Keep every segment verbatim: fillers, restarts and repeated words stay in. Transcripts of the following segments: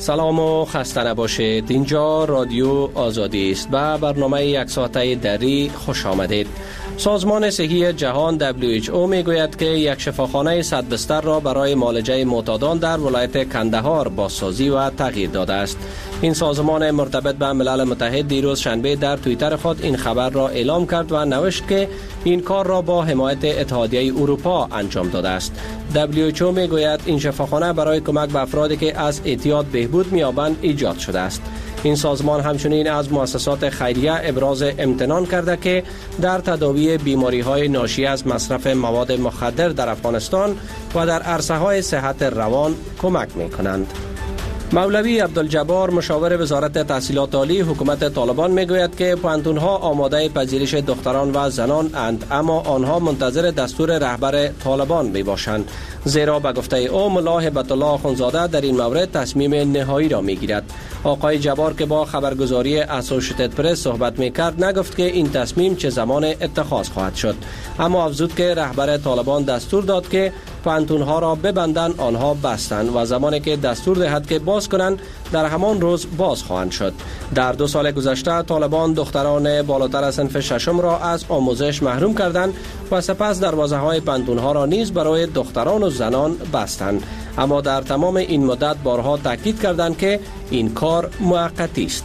سلام و خسته نباشید. اینجا رادیو آزادی است و برنامه یک ساعته دری خوش آمدید. سازمان صحی جهان دبلیو اچ او می گوید که یک شفاخانه صد بستر را برای معالجه معتادان در ولایت کندهار بازسازی و تغییر داده است. این سازمان مرتبط به ملل متحد دیروز شنبه در توییتر خود این خبر را اعلام کرد و نوشت که این کار را با حمایت اتحادیه اروپا انجام داده است. دبلیو اچ او می گوید این شفاخانه برای کمک به افرادی که از اعتیاد بهبود می‌یابند ایجاد شده است. این سازمان همچنین از مؤسسات خیریه ابراز امتنان کرده که در تداوی بیماری‌های ناشی از مصرف مواد مخدر در افغانستان و در عرصه‌های صحت روان کمک می‌کنند. مولوی عبدالجبار مشاور وزارت تحصیلات عالی حکومت طالبان میگوید که پوهنتون‌ها آماده پذیرش دختران و زنان اند، اما آنها منتظر دستور رهبر طالبان میباشند، زیرا به گفته او ملا هبت الله اخوندزاده در این مورد تصمیم نهایی را میگیرد. آقای جبار که با خبرگزاری اسوشیتد پرس صحبت میکرد نگفت که این تصمیم چه زمان اتخاذ خواهد شد، اما افزود که رهبر طالبان دستور داد که پوهنتون‌ها را ببندند، آنها بستند و زمانی که دستور دهد که باز کنند در همان روز باز خواهند شد. در دو سال گذشته طالبان دختران بالاتر از صنف ششم را از آموزش محروم کردند و سپس دروازه‌های پوهنتون‌ها را نیز برای دختران و زنان بستند، اما در تمام این مدت بارها تاکید کردند که این کار موقتی است.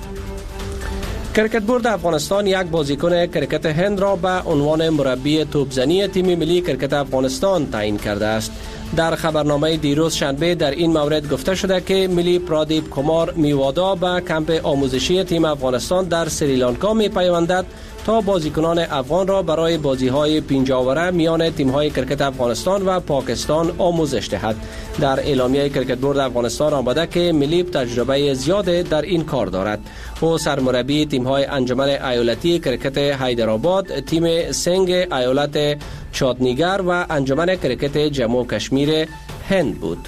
کرکت بورد افغانستان یک بازیکن کرکت هند را به عنوان مربی توپزنی تیم ملی کرکت افغانستان تعیین کرده است. در خبرنامه دیروز شنبه در این مورد گفته شده که ملی پرادیپ کمار میوادا به کمپ آموزشی تیم افغانستان در سریلانکا می پیوندد تا بازیکنان افغان را برای بازی‌های پنجاوره میان تیم‌های کرکت افغانستان و پاکستان آموزش دهد. در اعلامیه کرکت بورد افغانستان آمده که ملی تجربه زیاد در این کار دارد. او سرمربی تیم‌های انجمن ایالتی کرکت حیدرآباد، تیم سنگ ایالت چاتنیگر و انجمن کرکت جموں و کشمیر هند بود.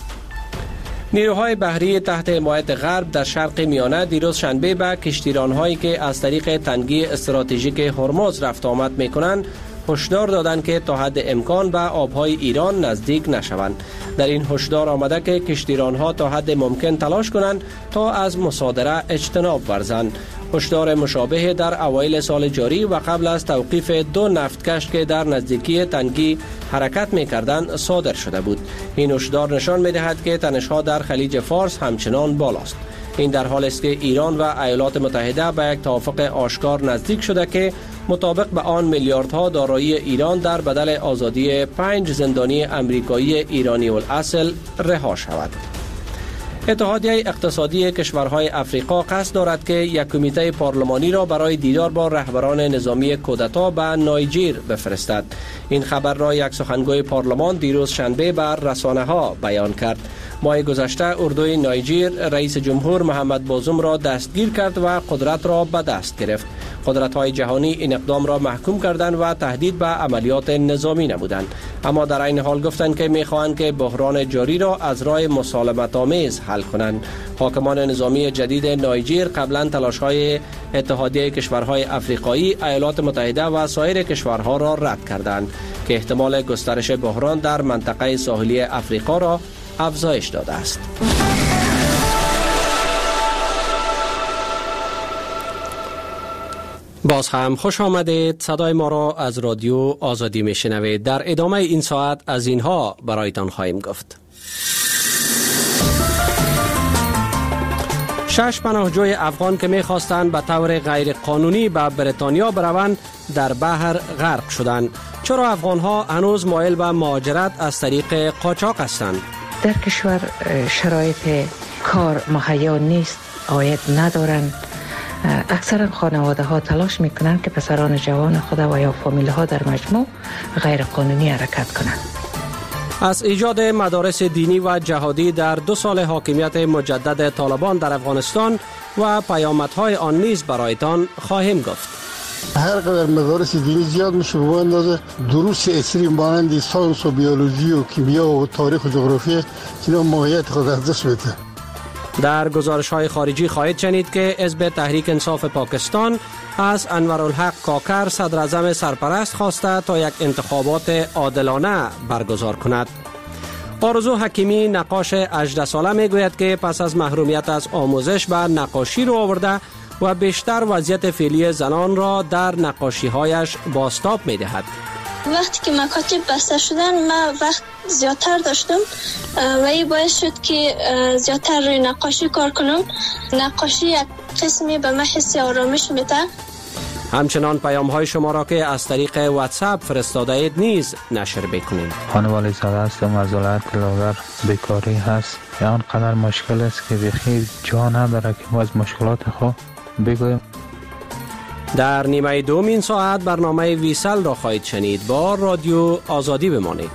نیروهای بحری تحت حمایت غرب در شرق میانه دیروز شنبه به کشتیران‌هایی که از طریق تنگی استراتژیک هرمز رفت آمد می‌کنند هشدار دادند که تا حد امکان به آب‌های ایران نزدیک نشوند. در این هشدار آمده که کشتیران‌ها تا حد ممکن تلاش کنند تا از مصادره اجتناب ورزند. هشدار مشابه در اوایل سال جاری و قبل از توقیف دو نفتکش که در نزدیکی تنگی حرکت می‌کردند صادر شده بود. این هشدار نشان می‌دهد که تنش‌ها در خلیج فارس همچنان بالاست. این در حالی است که ایران و ایالات متحده به یک توافق آشکار نزدیک شده که مطابق به آن میلیاردها دارایی ایران در بدل آزادی پنج زندانی امریکایی ایرانی الاصل رها شود. اتحادیه اقتصادی کشورهای افریقا قصد دارد که یک کمیته پارلمانی را برای دیدار با رهبران نظامی کودتا به نایجر بفرستد. این خبر را یک سخنگوی پارلمان دیروز شنبه بر رسانه‌ها بیان کرد. ماه گذشته اردوی نایجر رئیس جمهور محمد بازوم را دستگیر کرد و قدرت را به دست گرفت. قدرت‌های جهانی این اقدام را محکوم کردند و تهدید به عملیات نظامی نمودند، اما در این حال گفتند که می‌خواهند که بحران جاری را از راه مسالمت‌آمیز حل کنند. حاکمان نظامی جدید نایجر قبلا تلاش‌های اتحادیه کشورهای افریقایی، ایالات متحده و سایر کشورها را رد کردند که احتمال گسترش بحران در منطقه ساحلی افریقا را افزایش داده است. باز هم خوش آمدید. صدای ما را از رادیو آزادی میشنوید. در ادامه این ساعت از اینها برایتان خواهیم گفت. شش پناهجوی افغان که میخواستند به طور غیر قانونی به بریتانیا بروند در بحر غرق شدند. چرا افغانها هنوز مایل به مهاجرت از طریق قاچاق هستند؟ در کشور شرایط کار مهیا نیست، عاید ندارند. اکثر خانواده ها تلاش میکنند که پسران جوان خود و یا فامیل ها در مجموع غیر قانونی حرکت کنند. از ایجاد مدارس دینی و جهادی در دو سال حاکمیت مجدد طالبان در افغانستان و پیامدهای آن نیز برایتان خواهیم گفت. هر قدر مدارس دینی زیاد میشه به اندازه دروس اصلی مانند ساینس و بیولوژی و کیمیا و تاریخ و جغرافی اینا ماهیت خود از دست میده. در گزارش‌های خارجی خواهید شنید که حزب تحریک انصاف پاکستان از انورالحق کاکر صدر اعظم سرپرست خواسته تا یک انتخابات عادلانه برگزار کند. آرزو حکیمی نقاش هجده ساله میگوید که پس از محرومیت از آموزش به نقاشی رو آورده و بیشتر وضعیت فعلی زنان را در نقاشی‌هایش بازتاب می‌دهد. وقتی که مکاتب بسته شدن من وقت زیادتر داشتم و این باعث شد که زیادتر روی نقاشی کار کنم. نقاشی یک قسمی به من حس آرامش میده. همچنان پیام های شما را که از طریق واتساپ فرستاده اید نیز نشر بکنید. خانوالی زاده هستم، از ولایت لاغر، بیکاری هست. آنقدر مشکل است که بخیر جا نداره که ما از مشکلات خود بگویم. در نیمه دوم این ساعت برنامه ویسل را خواهید شنید. با رادیو آزادی بمانید.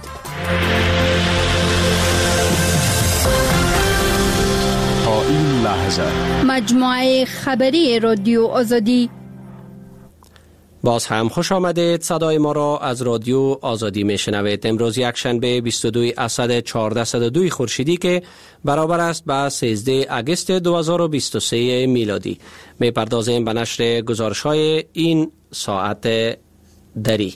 تا این لحظه مجموعه خبری رادیو آزادی. باز هم خوش آمدید. صدای ما را از رادیو آزادی می شنوید. امروز یک شنبه بیست و دو اسد چهارصد و دو خورشیدی که برابر است با سیزده اگست دو هزار و بیست و سه میلادی. می پردازیم به نشر گزارش های این ساعت دری.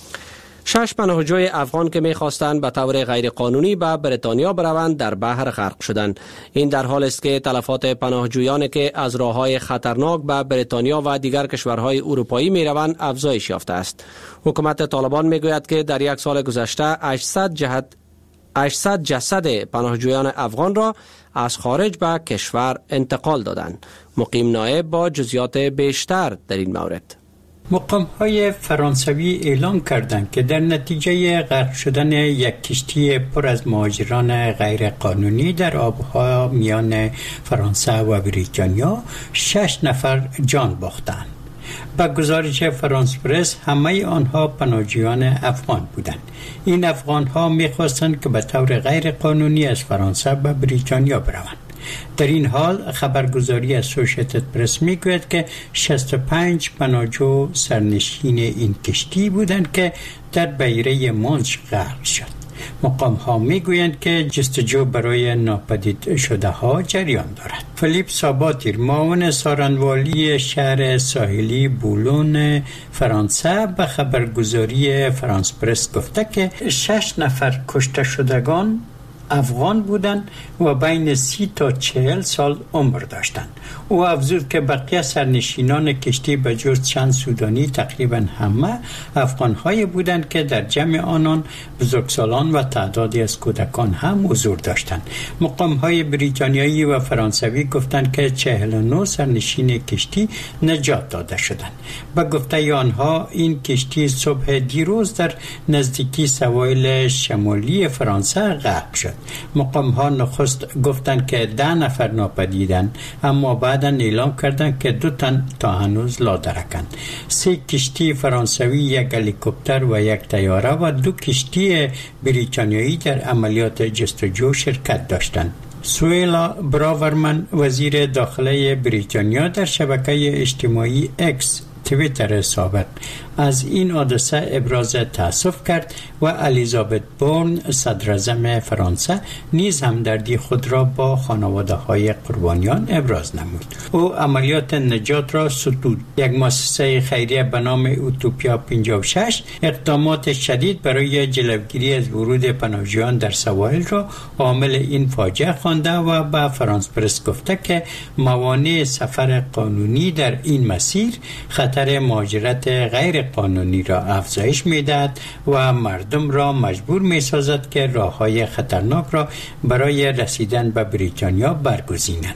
شش پناهجوی افغان که می‌خواستند به طور غیر قانونی به بریتانیا بروند در بحر غرق شدند. این در حال است که تلفات پناهجویانی که از راه‌های خطرناک به بریتانیا و دیگر کشورهای اروپایی می‌روند افزایش یافته است. حکومت طالبان می‌گوید که در یک سال گذشته هشتصد جهت هشتصد جسد پناهجویان افغان را از خارج به کشور انتقال دادند. مقیم نایب با جزئیات بیشتر در این مورد. مقام‌های فرانسوی اعلام کردند که در نتیجه غرق شدن یک کشتی پر از مهاجران غیر قانونی در آبها میان فرانسه و بریتانیا شش نفر جان باختند. با گزارش فرانس پرس همه آنها پناهجویان افغان بودند. این افغان‌ها می‌خواستند که به طور غیر قانونی از فرانسه به بریتانیا بروند. در این حال خبرگزاری اسوشییتد پرس میگوید که شصت و پنج پناهجو سرنشین این کشتی بودند که در بحیره مانش غرق شد. مقام ها میگویند که جستجو برای ناپدید شده ها جریان دارد. فلیپ ساباتیر معاون سارنوالی شهر ساحلی بولون فرانسه به خبرگزاری فرانس پرس گفته که شش نفر کشته شدگان افغان بودند و بین سی تا چهل سال عمر داشتند. او افزود که بقیه سرنشینان کشتی به جز چند سودانی تقریبا همه افغان‌های بودند که در جمع آنان بزرگسالان و تعدادی از کودکان هم حضور داشتند. مقام‌های بریتانیایی و فرانسوی گفتند که چهل و نه سرنشین کشتی نجات داده شدند. به گفته آنها این کشتی صبح دیروز در نزدیکی سواحل شمالی فرانسه غرق شد. مقام‌ها نخست گفتند که ده نفر ناپدیدند، اما بعدا اعلام کردند که دو تن تا هنوز لادرکند. سه کشتی فرانسوی، یک هلیکوپتر و یک طیاره و دو کشتی بریتانیایی در عملیات جستجو شرکت داشتند. سویلا براورمن وزیر داخله بریتانیا در شبکه اجتماعی اکس توییتر سابق از این حادثه ابراز تأسف کرد و الیزابت بورن صدراعظم فرانسه نیز همدردی خود را با خانواده های قربانیان ابراز نمود. او عملیات نجات را ستود. یک مؤسسه خیریه به نام اوتوپیا پنجاه و شش اقدامات شدید برای جلوگیری از ورود پناهجویان در سواحل را عامل این فاجعه خوانده و به فرانس پرس گفته که موانع سفر قانونی در این مسیر خطر مهاجرت غیر قانونی را افزایش می‌دهد و مردم را مجبور می‌سازد که راه‌های خطرناک را برای رسیدن به بریتانیا برگزینند.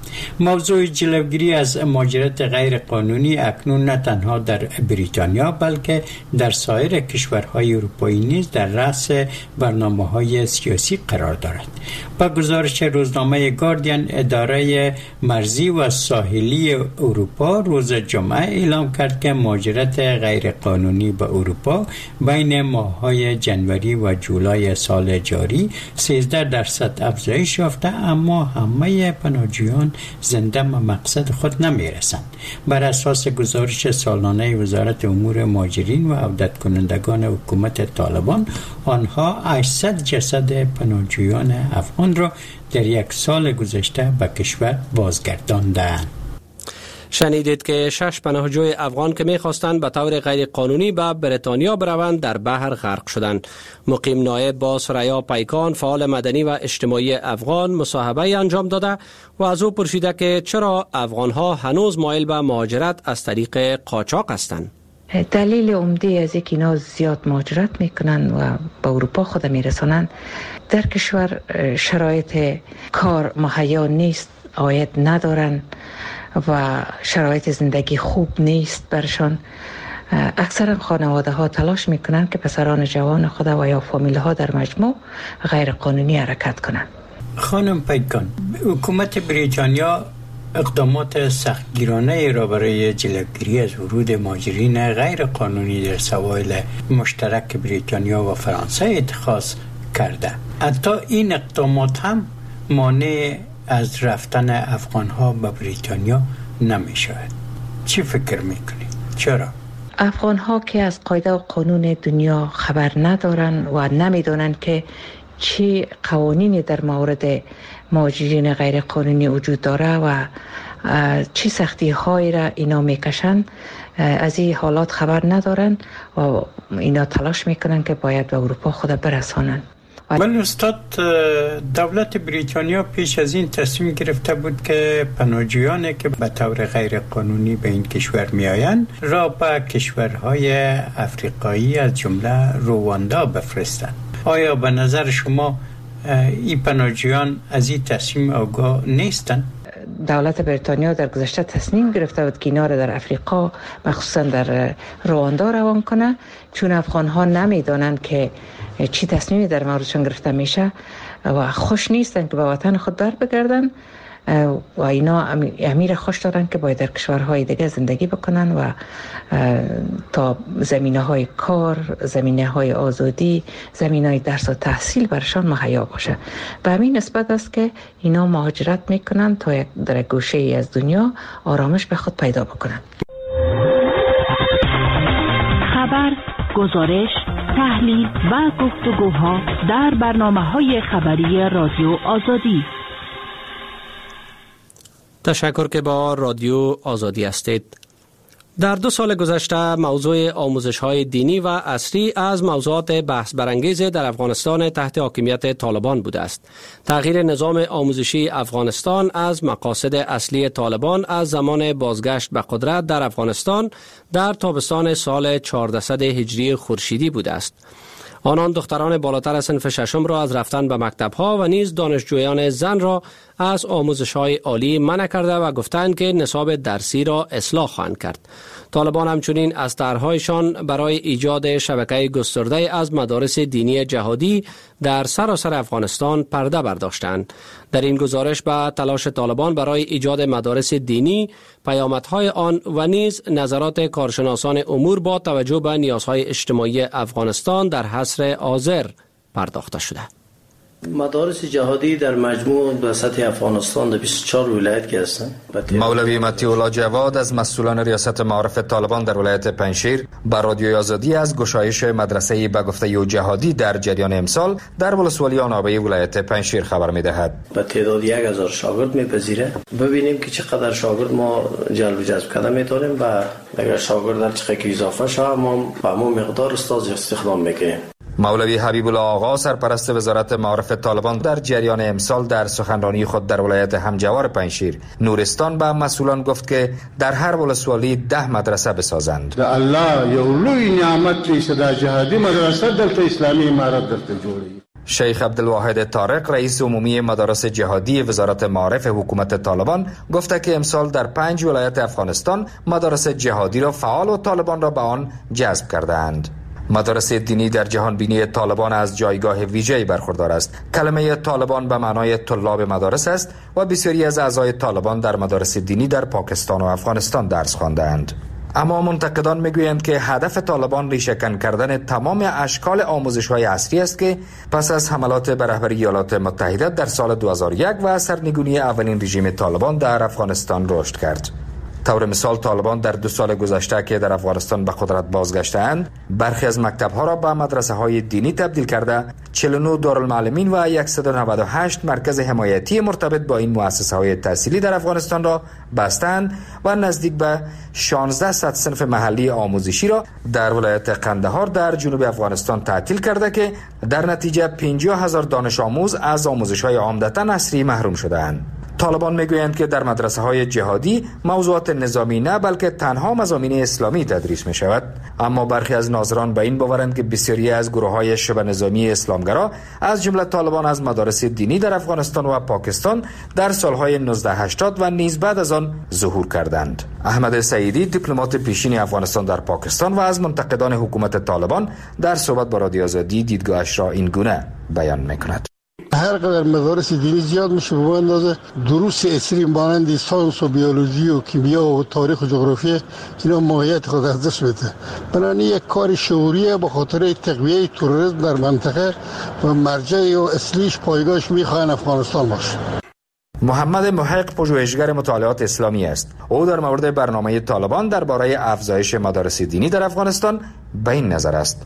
موضوع جلوگیری از مهاجرت غیر قانونی اکنون نه تنها در بریتانیا بلکه در سایر کشورهای اروپایی نیز در رأس برنامه‌های سیاسی قرار دارد. با گزارش روزنامه گاردین، اداره مرزی و ساحلی اروپا روز جمعه اعلام کرد که مهاجرت غیر قانونی به اروپا بین ماه‌های جنوری و جولای سال جاری سیزده درصد افزایش یافته، اما همه پناهجویان زنده به مقصد خود نمیرسند. بر اساس گزارش سالانه وزارت امور مهاجرین و عودت کنندگان حکومت طالبان، آنها هشتصد جسد پناهجویان افغان را در یک سال گذشته به کشور بازگرداندند. شنیدید که شش پناهجوی افغان که می‌خواستند به طور غیر قانونی به بریتانیا بروند در بحر غرق شدند. مقیم نایب با ثریا پیکان فعال مدنی و اجتماعی افغان مصاحبه انجام داده و از او پرسیده که چرا افغان‌ها هنوز مایل به مهاجرت از طریق قاچاق هستند. دلیل عمده از اینکه اینا زیاد مهاجرت میکنن و به اروپا خود میرسانند، در کشور شرایط کار مهیا نیست، عاید ندارن و شرایط زندگی خوب نیست برشان. اکثر خانواده ها تلاش میکنن که پسران جوان خود و یا فامیل ها در مجموع غیر قانونی حرکت کنن. خانم پیکان، حکومت بریتانیا اقدامات سختگیرانه را برای جلوگیری از ورود مهاجرین غیر قانونی در سواحل مشترک بریتانیا و فرانسه اتخاذ کرده. حتی این اقدامات هم مانع از رفتن افغان ها به بریتانیا نمی شود. چی فکر میکنی؟ چرا؟ افغان ها که از قاعده و قانون دنیا خبر ندارن و نمیدونن که چی قوانینی در مورد مهاجرین غیر قانونی وجود داره و چی سختی هایی را اینا میکشن، از این حالات خبر ندارن و اینا تلاش میکنن که باید به اروپا خود برسانن. ولی استاد، دولت بریتانیا پیش از این تصمیم گرفته بود که پناهجویانی که به طور غیر قانونی به این کشور می آیند را به کشورهای افریقایی از جمله رواندا بفرستند. آیا به نظر شما این پناهجویان از این تصمیم آگاه نیستند؟ دولت بریتانیا در گذشته تصمیم گرفته بود که اینا را در افریقا مخصوصا در رواندا روان کنه، چون افغان ها نمیدونند که چی تصمیمی در موردشان گرفته میشه و خوش نیستن که به وطن خود بر بگردن و اینا امیر خوش دارن که باید در کشورهای دیگه زندگی بکنن و تا زمینه های کار، زمینه های آزادی، زمینه های درس و تحصیل برشان مهیا باشه. به همین نسبت است که اینا مهاجرت میکنن تا در گوشه ای از دنیا آرامش به خود پیدا بکنن. خبر، گزارش، تحلیل و گفتگوها در برنامه‌های خبری رادیو آزادی. تشکر که با رادیو آزادی هستید. در دو سال گذشته موضوع آموزش‌های دینی و عصری از موضوعات بحث برانگیز در افغانستان تحت حاکمیت طالبان بوده است. تغییر نظام آموزشی افغانستان از مقاصد اصلی طالبان از زمان بازگشت به قدرت در افغانستان در تابستان سال چهاردهصد هجری خورشیدی بوده است. آنان دختران بالاتر از صنف ششم را از رفتن به مکتب‌ها و نیز دانشجویان زن را از آموزش‌های عالی منع کرده و گفتند که نصاب درسی را اصلاح خواهند کرد. طالبان همچنین از طرح‌هایشان برای ایجاد شبکه گسترده از مدارس دینی جهادی در سراسر افغانستان پرده برداشتند. در این گزارش به تلاش طالبان برای ایجاد مدارس دینی، پیامدهای آن و نیز نظرات کارشناسان امور با توجه به نیازهای اجتماعی افغانستان در حصر آذر پرداخته شده. مدارس جهادی در مجموع به سطح افغانستان در بیست و چهار ولایت که هستند. مولوی مطیع الله جواد از مسئولان ریاست معارف طالبان در ولایت پنجشیر به رادیوی آزادی از گشایش مدرسه به گفته او جهادی در جریان امسال در ولسوالی آنابه ولایت پنجشیر خبر می‌دهد. به تعداد یک هزار شاگرد می‌پذیره. ببینیم که چقدر شاگرد ما جلب و جذب کرده می‌تونیم و اگر شاگرد در چقدر اضافه شه ما به همون مقدار استاد استخدام می‌کنیم. مولوی حبیب الله آقا سرپرست وزارت معارف طالبان در جریان امسال در سخنرانی خود در ولایت همجوار پنجشیر نورستان به مسئولان گفت که در هر ولسوالی ده مدرسه بسازند. الله یو لوی نعمت چې صدا جهادي مدرسه دلته اسلامي امارت درته جوړي. شیخ عبدالواحد طارق رئیس عمومی مدارس جهادی وزارت معارف حکومت طالبان گفته که امسال در پنج ولایت افغانستان مدارس جهادی را فعال و طالبان را به آن جذب کرده‌اند. مدارس دینی در جهان بینی طالبان از جایگاه ویژه‌ای برخوردار است. کلمه طالبان به معنای طلاب مدارس است و بسیاری از اعضای طالبان در مدارس دینی در پاکستان و افغانستان درس خواندند. اما منتقدان میگویند که هدف طالبان ریشه‌کن کردن تمام اشکال آموزش‌های عصری است که پس از حملات به رهبری ایالات متحده در سال دو هزار و یک و سرنگونی اولین رژیم طالبان در افغانستان رشد کرد. طور مثال طالبان در دو سال گذشته که در افغانستان به قدرت بازگشتند، برخی از مکتب‌ها را به مدرسه‌های دینی تبدیل کرده، چهل و نه دارالمعلمین و صد و نود و هشت مرکز حمایتی مرتبط با این مؤسسه‌های تحصیلی در افغانستان را بستند و نزدیک به شانزده صد صنف محلی آموزشی را در ولایت قندهار در جنوب افغانستان تعطیل کرده که در نتیجه پنجاه هزار دانش آموز از آموزش‌های عمدتاً عصری محروم شده‌اند. طالبان میگویند که در مدرسه‌های جهادی موضوعات نظامی نه بلکه تنها مضامین اسلامی تدریس می شود، اما برخی از ناظران به این باورند که بسیاری از گروه‌های شبه نظامی اسلامگرا از جمله طالبان از مدارس دینی در افغانستان و پاکستان در سالهای نوزده هشتاد و نیز بعد از آن ظهور کردند. احمد سعیدی دیپلمات پیشین افغانستان در پاکستان و از منتقدان حکومت طالبان در صحبت با رادیو آزادی دیدگاهش را این گونه بیان می‌کند. هر قدر مدارس دینی زیاد میشه به اندازه دروس اصلی مانند ساینس و بیولوژی و کیمیا و تاریخ و جغرافیا اینا ماهیت خود از دست میده. بنابراین یک کار شعوریه به خاطر تقویه تروریسم در منطقه و مرجع و اصلیش پایگاهش میخواهن افغانستان باشه. محمد محق پژوهشگر مطالعات اسلامی است. او در مورد برنامه طالبان درباره افزایش مدارس دینی در افغانستان به این نظر است: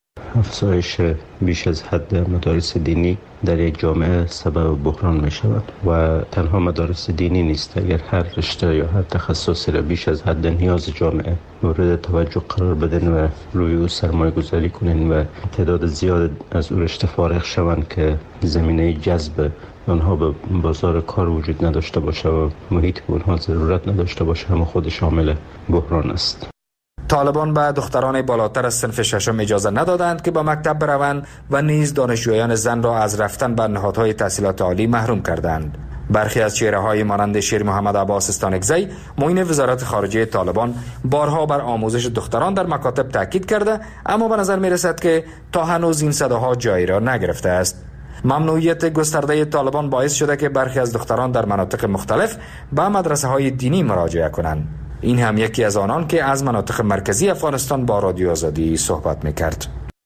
افزایش بیش از حد مدارس دینی در یک جامعه سبب بحران می شود و تنها مدارس دینی نیست. اگر هر رشته یا هر تخصصی را بیش از حد نیاز جامعه مورد توجه قرار بدن و روی او سرمایه گذاری کنین و تعداد زیاد از او رشته فارغ شوند که زمینه جذب آنها به بازار کار وجود نداشته باشه و محیط به آنها ضرورت نداشته باشه، هم خود شامل بحران است. طالبان به دختران بالاتر از صنف ششم اجازه ندادند که به مکتب بروند و نیز دانشجویان زن را از رفتن به نهادهای تحصیلات عالی محروم کردند. برخی از چهره‌های مانند شیر محمد عباس استانکزی، معین وزارت خارجه طالبان، بارها بر آموزش دختران در مکاتب تاکید کرده، اما به نظر می‌رسد که تا هنوز این صداها جای را نگرفته است. ممنوعیت گسترده طالبان باعث شده که برخی از دختران در مناطق مختلف به مدرسه‌های دینی مراجعه کنند. این هم یکی از آنان که از مناطق مرکزی افغانستان با رادیو آزادی صحبت میکرد.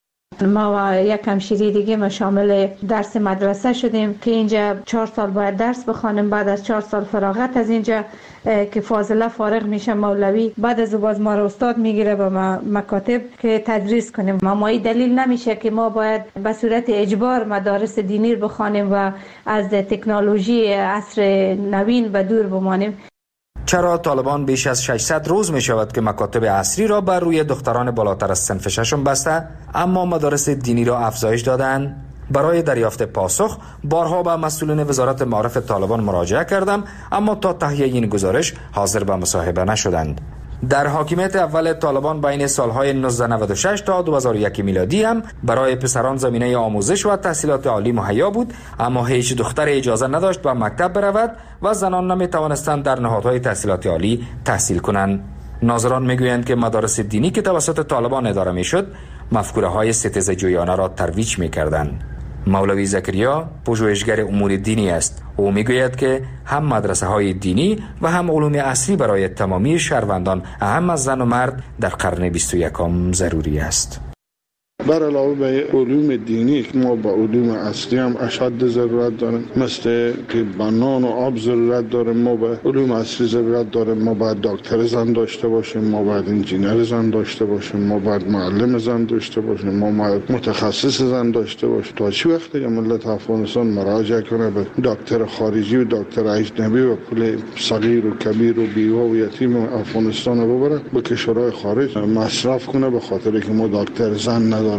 ما و یک همشیری دیگه ما شامل درس مدرسه شدیم که اینجا چهار سال باید درس بخوانیم. بعد از چهار سال فراغت از اینجا که فاضله فارغ میشه مولوی، بعد از باز ما رو استاد میگیره به مکاتب که تدریس کنیم. مامایی دلیل نمیشه که ما باید به صورت اجبار مدارس دینی رو بخوانیم و از تکنولوژی عصر نوین به دور بمانیم. چرا طالبان بیش از ششصد روز می شود که مکاتب عصری را بر روی دختران بالاتر از صنف ششم بسته، اما مدارس دینی را افزایش دادند؟ برای دریافت پاسخ بارها به مسئولین وزارت معارف طالبان مراجعه کردم، اما تا تهیه این گزارش حاضر به مصاحبه نشدند. در حاکمیت اول طالبان بین سالهای نوزده نود و شش تا دو هزار و یک میلادی هم برای پسران زمینه آموزش و تحصیلات عالی مهیا بود، اما هیچ دختر اجازه نداشت به مکتب برود و زنان نمی توانستند در نهادهای تحصیلات عالی تحصیل کنند. ناظران میگویند که مدارس دینی که توسط طالبان اداره میشد، مفکوره های ستیزه جویانه را ترویج میکردند. مولوی زکریا پژوهشگر امور دینی است. او میگوید که هم مدرسه های دینی و هم علوم عصری برای تمامی شهروندان، اهم از زن و مرد، در قرن بیست و یکم ضروری است. بر علاوه به علوم دینی ما با علوم اصلی هم اشد ضرورت داریم، مثل که بنان و آب ضرورت داریم. ما به علوم اصلی ضرورت داریم. ما باید دکتر زن داشته باشیم، ما باید انجینر زن داشته باشیم، ما باید معلم زن داشته باشیم، ما باید متخصص زن داشته باشیم. تا چه وقت که ملت افغانستان مراجعه کنه به دکتر خارجی و دکتر اجنبی و پول صغیر و کبیر و بیوه و یتیم افغانستان رو ببره به کشورهای خارج مصرف کنه به خاطر که ما دکتر زن نداریم؟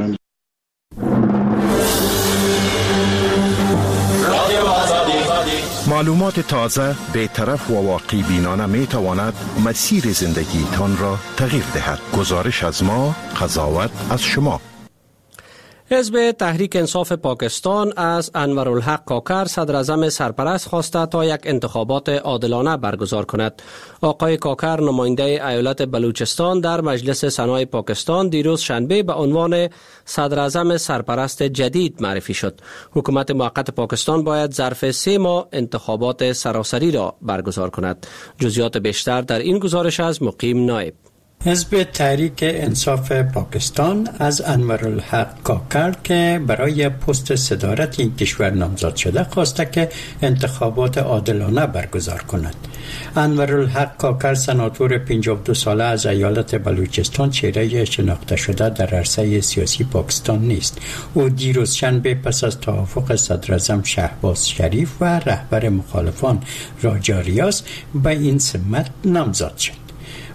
معلومات تازه، بی‌طرف و واقعی بینانه می تواند مسیر زندگی تان را تغییر دهد. گزارش از ما، قضاوت از شما. حزب تحریک انصاف پاکستان از انورالحق کاکر صدر اعظم سرپرست خواسته تا یک انتخابات عادلانه برگزار کند. آقای کاکر نماینده ایالت بلوچستان در مجلس سنای پاکستان دیروز شنبه به عنوان صدر اعظم سرپرست جدید معرفی شد. حکومت موقت پاکستان باید ظرف سه ماه انتخابات سراسری را برگزار کند. جزئیات بیشتر در این گزارش از مقیم نایب. حزب تحریک انصاف پاکستان از انورالحق کاکر که برای پست صدارت این کشور نامزد شده خواسته که انتخابات عادلانه برگزار کند. انورالحق کاکر سناتور پنجاه و دو ساله از ایالت بلوچستان چهره شناخته شده در عرصه سیاسی پاکستان نیست. او دیروز شنبه پس از توافق صدراعظم شهباز شریف و رهبر مخالفان راجا ریاض به این سمت نامزد شد.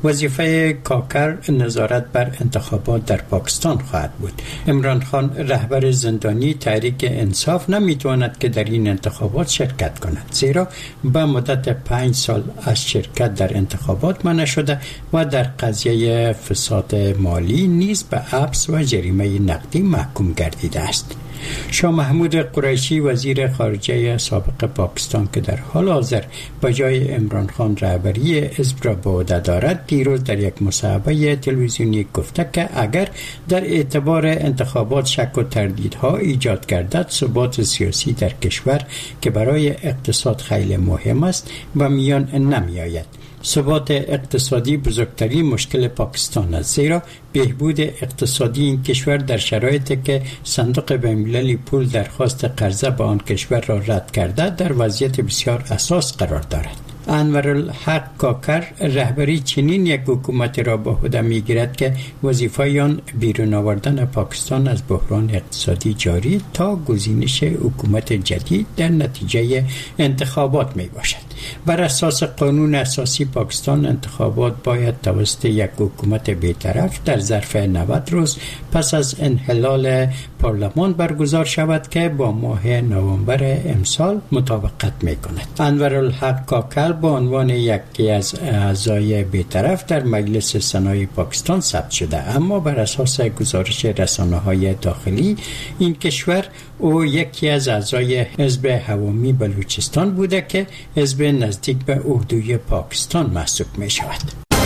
وظیفه کاکر نظارت بر انتخابات در پاکستان خواهد بود. عمران خان رهبر زندانی تحریک انصاف نمیتواند که در این انتخابات شرکت کند، زیرا به مدت پنج سال از شرکت در انتخابات منع شده و در قضیه فساد مالی نیز به حبس و جریمه نقدی محکوم گردیده است. شاه محمود قریشی وزیر خارجه سابق پاکستان که در حال حاضر به جای عمران خان رهبری حزب را به عهده دارد، دیروز در یک مصاحبه تلویزیونی گفته که اگر در اعتبار انتخابات شک و تردیدها ایجاد گردد، ثبات سیاسی در کشور که برای اقتصاد خیلی مهم است به میان نمی آید. ثبات اقتصادی بزرگترین مشکل پاکستان است، زیرا بهبود اقتصادی این کشور در شرایطی که صندوق بین‌المللی پول درخواست قرضه به آن کشور را رد کرده در وضعیت بسیار حساس قرار دارد. انورالحق کاکر رهبری چنین یک حکومت را به عهده می‌گیرد که وظیفه آن بیرون آوردن پاکستان از بحران اقتصادی جاری تا گزینش حکومت جدید در نتیجه انتخابات می باشد. بر اساس قانون اساسی پاکستان انتخابات باید توسط یک حکومت بی‌طرف در ظرف نود روز پس از انحلال پارلمان برگزار شود که با ماه نوامبر امسال مطابقت می کند. انورالحق کاکر به عنوان یکی از اعضای بی‌طرف در مجلس سنای پاکستان ثبت شده، اما بر اساس گزارش رسانه‌های داخلی این کشور او یکی از اعضای حزب عوامی بلوچستان بوده که حزب نزدیک به اردوی پاکستان محسوب می شود.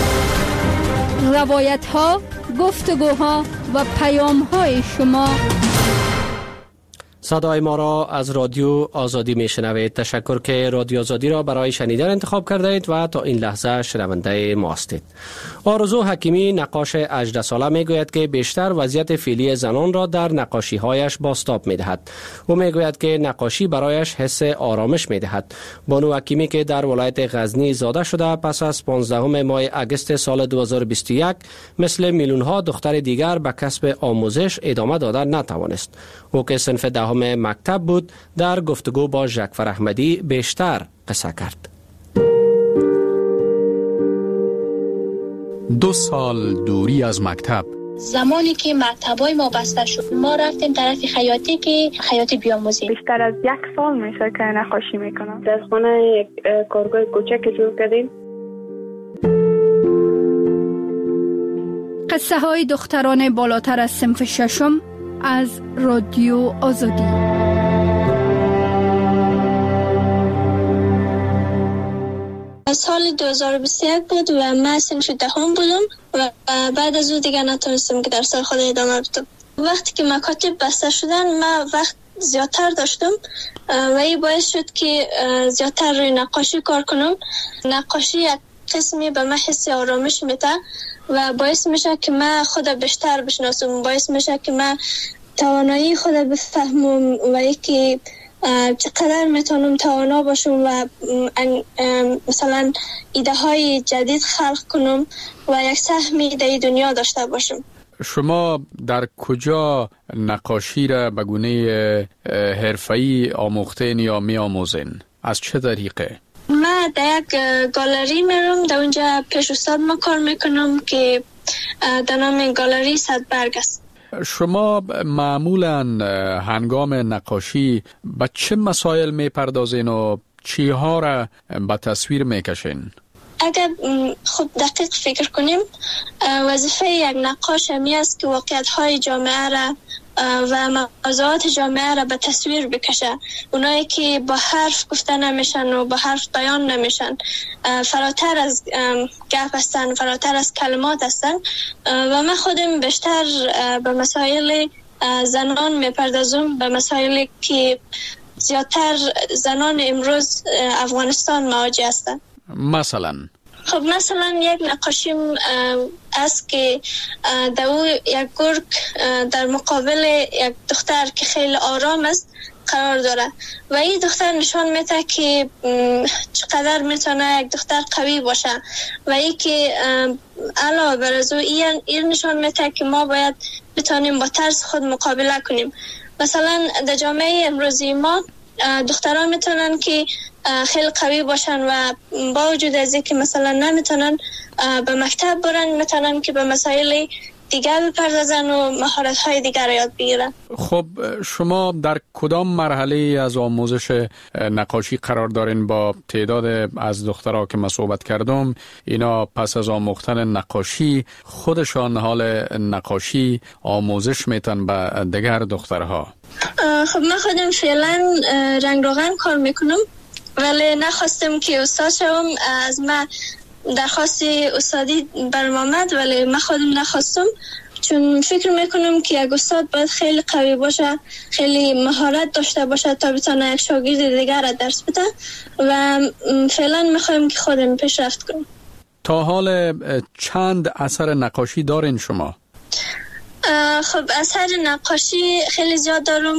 روایت ها، گفتگوها و پیام های شما. صدای ما را از رادیو آزادی می شنوید. تشکر که رادیو آزادی را برای شنیدن انتخاب کرده اید و تا این لحظه شنونده ما هستید. آرزو حکیمی نقاش هجده ساله می گوید که بیشتر وضعیت فعلی زنان را در نقاشی هایش بازتاب می دهد. او می گوید که نقاشی برایش حس آرامش می دهد. بانو حکیمی که در ولایت غزنی زاده شده، پس از پانزدهم ماه اگست سال دو هزار و بیست و یک مثل میلیون ها دختر دیگر به کسب آموزش ادامه دادن نتوانست. او که صنف دهم مکتب بود، در گفتگو با ژکفر احمدی بیشتر قصه کرد. دو سال دوری از مکتب. زمانی که مکتبای ما بسته شد، ما رفتیم طرف خیاطی که خیاطی بیاموزیم. بیشتر از یک سال میشه که نقاشی میکنم. در خانه یک کارگاه کوچک جور کردیم. قصه های دختران بالاتر از صنف ششم از رادیو آزادی. سال دو هزار و بیست و یک بود و من صنف دهم بودم و بعد از اون دیگه نتونستم که درس خود ادامه بدم. وقتی که مکاتب بسته شدن من وقت زیادتر داشتم و این باعث شد که زیادتر روی نقاشی کار کنم. نقاشی یک قسمی به من حس آرامش میده و باعث میشه که من خود بیشتر بشناسم، باعث میشه که من توانایی خود بفهمم و یکی چقدر میتونم توانا باشم و مثلا ایده های جدید خلق کنم و یک سهمی در دنیا داشته باشم. شما در کجا نقاشی را به گونه حرفه‌ای آموختین یا می آموزین؟ از چه طریقه؟ من در یک گالری میرم، در اونجا پیش استاد ما کار میکنم که در نام گالری صدبرگ است. شما معمولا هنگام نقاشی به چه مسائل میپردازین و چی ها را به تصویر میکشین؟ اگر خود دقیق فکر کنیم، وظیفه یک نقاش همی است که واقعیت های جامعه را و موضوعات جامعه را به تصویر بکشه. اونایی که با حرف گفته نمیشن و با حرف بیان نمیشن، فراتر از گپ هستن، فراتر از کلمات هستن و من خودم بیشتر به مسائل زنان میپردازم، به مسائلی که زیادتر زنان امروز افغانستان مواجه هستن. مثلا خب مثلا یک نقاشی است که در او یک گرگ در مقابل یک دختر که خیلی آرام است قرار داره و این دختر نشان میده که چقدر میتونه یک دختر قوی باشه و این که علاوه بر از این این نشان میده که ما باید بتونیم با ترس خود مقابله کنیم. مثلا در جامعه امروزی ما دختران میتونن که خیلی قوی باشن و با وجود از اینکه مثلا نمیتونن به مکتب برن، میتونن که به مسائل دیگر بپردازن و مهارت‌های دیگر را یاد بگیرن. خب شما در کدام مرحله از آموزش نقاشی قرار دارین؟ با تعداد از دخترها که من صحبت کردم، اینا پس از آموختن نقاشی خودشان حال نقاشی آموزش میتن به دیگر دخترها؟ خب من خودم فعلا رنگ روغن کار میکنم، ولی نخواستم که استاد شوم. از من درخواست استادی برام آمد ولی من خودم نخواستم، چون فکر میکنم که یک استاد باید خیلی قوی باشه، خیلی مهارت داشته باشه تا بتونه یک شاگرد دیگر را درس بده و فعلا میخوایم که خودم پیشرفت کنم. تا حال چند اثر نقاشی دارین شما؟ خب اثر نقاشی خیلی زیاد دارم.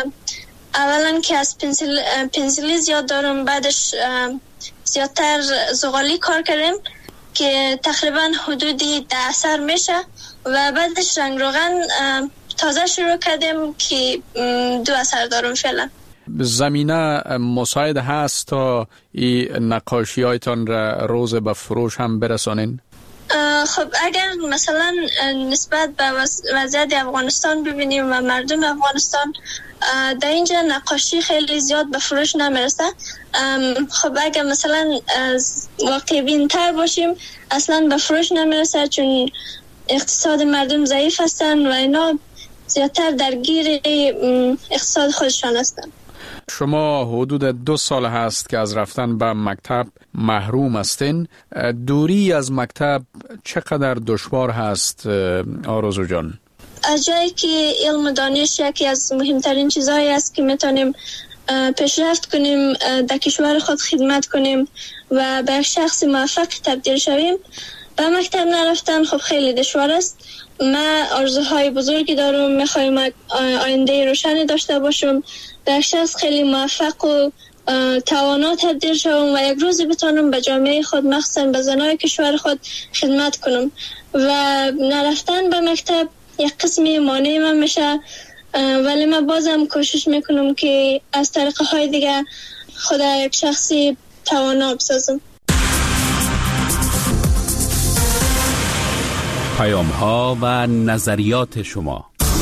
اولا که از پنسل پنسلی زیاد دارم، بعدش زیادتر زغالی کار کردیم که تقریبا حدودی ده اثر میشه و بعدش رنگ روغن تازه شروع کردیم که دو اثر دارم فعلا. زمینه مساعد هست تا این نقاشی هایتان را روز به فروش هم برسانین؟ خب اگر مثلا نسبت به وضعیت افغانستان ببینیم و مردم افغانستان، در اینجا نقاشی خیلی زیاد به فروش نمیرسه. خب اگر مثلا واقع بین تر باشیم اصلا به فروش نمیرسه، چون اقتصاد مردم ضعیف هستن و اینا زیادتر درگیر اقتصاد خودشان هستن. شما حدود دو سال هست که از رفتن به مکتب محروم هستین. دوری از مکتب چقدر دشوار هست آرزو جان؟ از جایی که علم و دانش یکی از مهمترین چیزهایی است که میتونیم پیشرفت کنیم، در کشور خود خدمت کنیم و به یک شخص موفق تبدیل شویم، به مکتب نرفتن خب خیلی دشوار است. من آرزوهای بزرگی دارم، میخوایم آینده روشنی داشته باشم، به یک شخص خیلی موفق و توانا تبدیل شوم و یک روزی بتونم به جامعه خود مخصوصا به زنای کشور خود خدمت کنم و نرفتن به مکتب یک قسمی مانع من میشه، ولی من بازم کوشش میکنم که از طریقه های دیگه خود یک شخصی توانا بسازم. پیام ها و نظریات شما.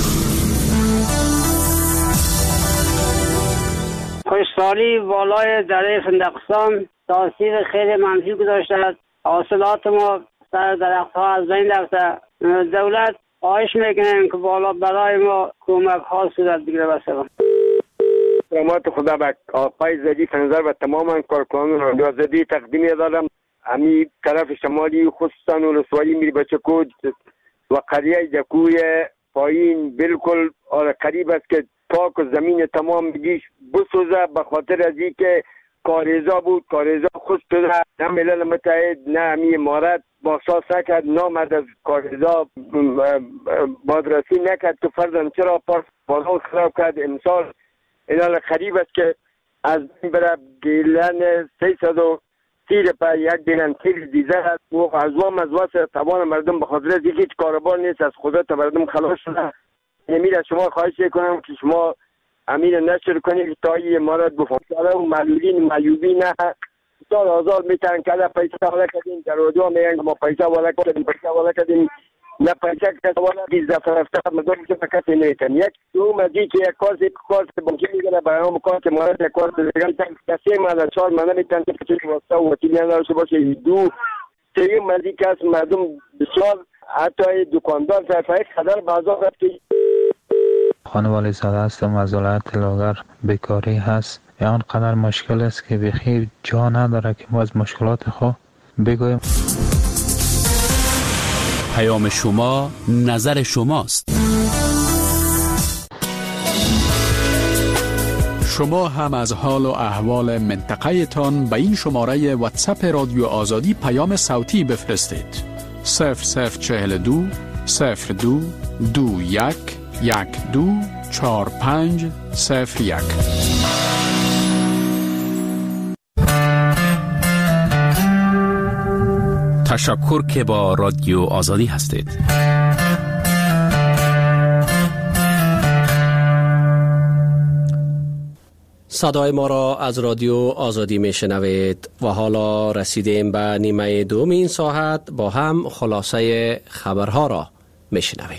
خشکسالی بالای دره فندقستان تاثیر خیلی منفی گذاشته است. حاصلات ما سر درخت ها از بین رفته. دولت خواهش میکنیم که بالا برای ما کمک ها صورت بگیره. بسیار سلامات خدا به آقای زدی فنظر و تماما کارکنان رادیو آزادی تقدیم دارم. امی طرف شمالی خصوصا ولسوالی میری بچه کود و قریه جکوی پایین بالکل قریب است که پاک و زمین تمام بگیش بسوزه، به خاطر از این که کاریزا بود، کاریزا خود شده، نه ملل متحد نه امی امارت باساس نکرد، نامد از کاریزا بادرسی نکرد که فرزن چرا پاس بازان خراب کرد. امسال اینال قریب است که از بین بره گیلن سیصد و تیر پا یک گیلن تیر دیزه هست و از وام از واسه توان مردم به خاطر از هیچ کاربار نیست، از خدا تا مردم خلاص شده. امیر از شما خواهش کنم که شما امیر نشر کنید تا این امارت بفهمه و معلولین معیوبی نه سال آزاد میتن که نه پیسه والا کردیم، در رادیو میگن ما پیسه والا کردیم پیسه والا کردیم نه پیسه کسی والا بیز دفعه رفته مدام که کسی نیتن. یک دوم از این که یک کارت کارت بانکی میگه برای هم کارت مالت یک کارت دیگه کسی مالا چهار مالا میتن که چه واسطه و وکیلی نداشته باشه. دو سوم از این که از مردم بسیار حتی دکاندار طرفای خدر بازار رفت. خانوالی زاده هستم از ولایت لاغر. بیکاری هست یا آنقدر مشکل است که بخیر جا نداره که ما از مشکلات خود بگویم. پیام شما نظر شماست. شما هم از حال و احوال منطقه تان به این شماره واتساپ رادیو آزادی پیام صوتی بفرستید. صفر صفر چهل دو صفر دو دو یک یک دو چهار پنج صفر یک. تشکر که با رادیو آزادی هستید. صدای ما را از رادیو آزادی می شنوید و حالا رسیدیم به نیمه دوم این ساعت. با هم خلاصه خبرها را می شنویم.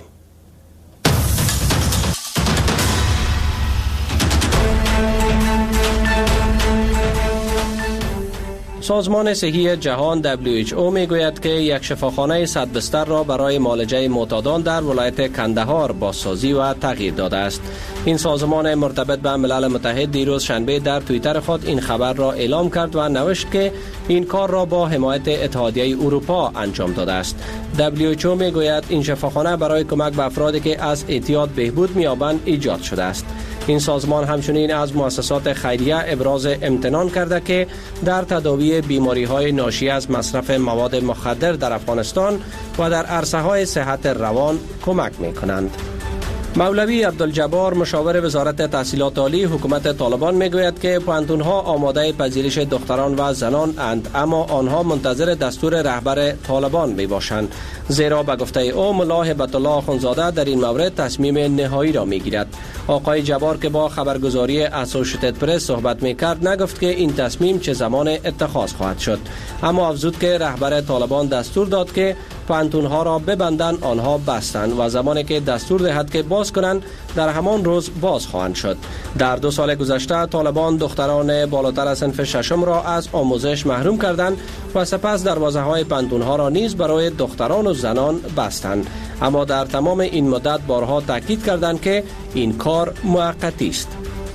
سازمان صحی جهان دبلیو ایچ او می گوید که یک شفاخانه صد بستر را برای معالجه معتادان در ولایت کندهار بازسازی و تغییر داده است. این سازمان مرتبط به ملل متحد دیروز شنبه در توییتر خود این خبر را اعلام کرد و نوشت که این کار را با حمایت اتحادیه اروپا انجام داده است. دبلیو ایچ او می گوید این شفاخانه برای کمک به افرادی که از اعتیاد بهبود می‌یابند ایجاد شده است. این سازمان همچنین از مؤسسات خیریه ابراز امتنان کرده که در تداوی بیماری‌های ناشی از مصرف مواد مخدر در افغانستان و در عرصه‌های صحت روان کمک می‌کنند. مولوی عبدالجبار مشاور وزارت تحصیلات عالی حکومت طالبان میگوید که پوهنتون‌ها آماده پذیرش دختران و زنان اند، اما آنها منتظر دستور رهبر طالبان میباشند، زیرا به گفته او ملا هبت الله آخوندزاده در این مورد تصمیم نهایی را میگیرد. آقای جبار که با خبرگزاری اسوشیتد پرس صحبت میکرد نگفت که این تصمیم چه زمان اتخاذ خواهد شد، اما افزود که رهبر طالبان دستور داد که پوهنتون‌ها را ببندند، آنها بستند و زمانی که دستور دهد که باز کنند در همان روز باز خواهند شد. در دو سال گذشته طالبان دختران بالاتر از صنف ششم را از آموزش محروم کردند و سپس دروازه‌های پوهنتون‌ها را نیز برای دختران و زنان بستند، اما در تمام این مدت بارها تاکید کردند که این کار موقتی است.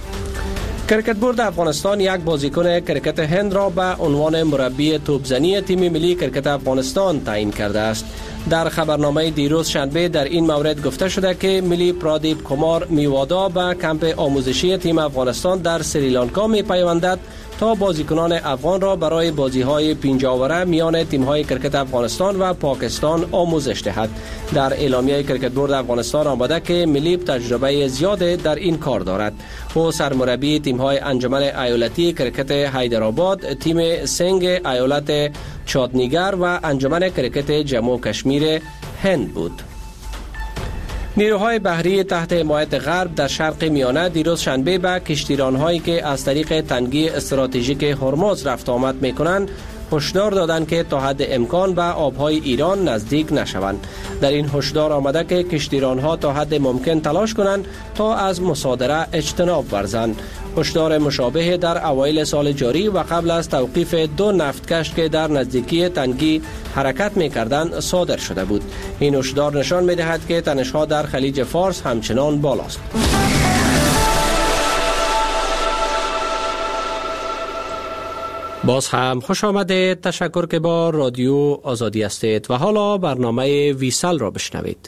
کرکت بورد افغانستان یک بازیکن کرکت هند را به عنوان مربی توپزنی تیم ملی کرکت افغانستان تعیین کرده است. در خبرنامه دیروز شنبه در این مورد گفته شده که ملی پرادیپ کمار میوادا به کمپ آموزشی تیم افغانستان در سریلانکا می پیوندد تا بازیکنان افغان را برای بازی‌های پنجاوره میان تیم‌های کرکت افغانستان و پاکستان آموزش دهد. در اعلامیه کرکت بورد افغانستان آمده که ملی تجربه زیاد در این کار دارد. او سرمربی تیم‌های انجمن ایالتی کرکت حیدرآباد، تیم سنگ ایالت چاتنیگر و انجمن کرکت جموں و کشمیر هند بود. نیروهای بحری تحت حمایت غرب در شرق میانه دیروز شنبه به کشتیران‌هایی که از طریق تنگی استراتژیک هرمز رفت آمد می‌کنند هشدار دادند که تا حد امکان به آبهای ایران نزدیک نشوند. در این هشدار آمده که کشتیران‌ها تا حد ممکن تلاش کنند تا از مصادره اجتناب ورزند. هشدار مشابه در اوایل سال جاری و قبل از توقیف دو نفتکش که در نزدیکی تنگی حرکت می‌کردند صادر شده بود. این هشدار نشان می‌دهد که تنش‌ها در خلیج فارس همچنان بالاست. باز هم خوش آمده. تشکر که با رادیو آزادی هستید و حالا برنامه ویسل را بشنوید.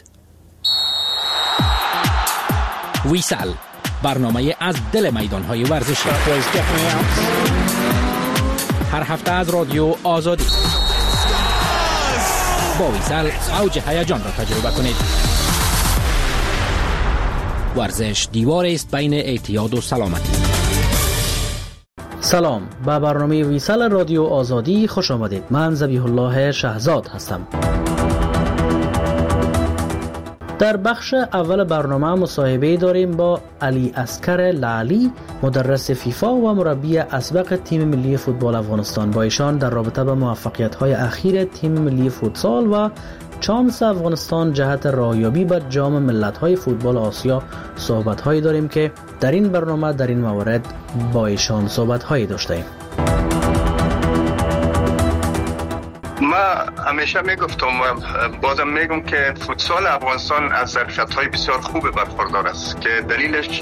ویسل، برنامه از دل میدان‌های ورزشی، هر هفته از رادیو آزادی. با ویسل اوج هیجان را تجربه کنید. ورزش دیوار است بین اعتیاد و سلامتی. سلام، به برنامه ویسل رادیو آزادی خوش آمدید. من ذبیح الله شهزاد هستم. در بخش اول برنامه مصاحبه داریم با علی اصغر لعلی، مدرس فیفا و مربی اسبق تیم ملی فوتبال افغانستان. با ایشان در رابطه با موفقیت‌های اخیر تیم ملی فوتسال و چانس افغانستان جهت راهیابی به جام ملت‌های فوتبال آسیا صحبت‌هایی داریم که در این برنامه در این موارد با ایشان صحبت‌هایی داشتیم. ما همیشه میگفتم و بازم میگم که فوتسال افغانستان از ظرفیت‌های بسیار خوب برخوردار است که دلیلش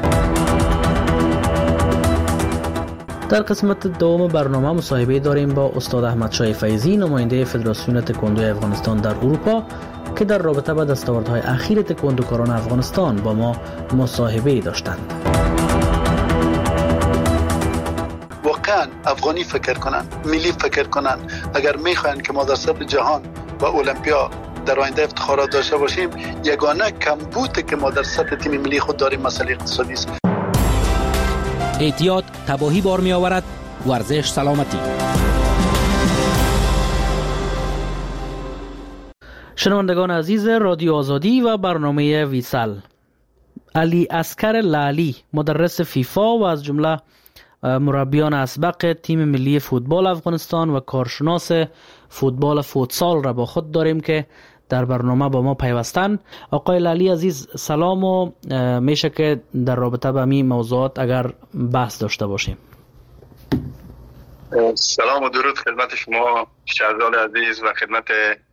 در قسمت دوم برنامه مصاحبه داریم با استاد احمد شاه فیضی، نماینده فدراسیون تکواندو افغانستان در اروپا، که در رابطه با دستاوردهای اخیر تکواندوکاران افغانستان با ما مصاحبه داشتند. میخوان افغانی فکر کنن، ملی فکر کنن، اگر میخوان که ما در سطح جهان و المپیا در آینده افتخارات داشته باشیم، یگانه کمبود که ما در سطح تیم ملی خود داریم مسئله اقتصادی است. اعتیاد تباهی بار می آورد، ورزش سلامتی. شنوندگان عزیز رادیو آزادی و برنامه ویسال، علی اصغر لعلی مدرس فیفا و از جمله مربیان اسبق تیم ملی فوتبال افغانستان و کارشناس فوتبال فوتسال را با خود داریم که در برنامه با ما پیوستن. آقای لعلی عزیز سلام و میشه که در رابطه با این موضوعات اگر بحث داشته باشیم. سلام و درود خدمت شما شهردار عزیز و خدمت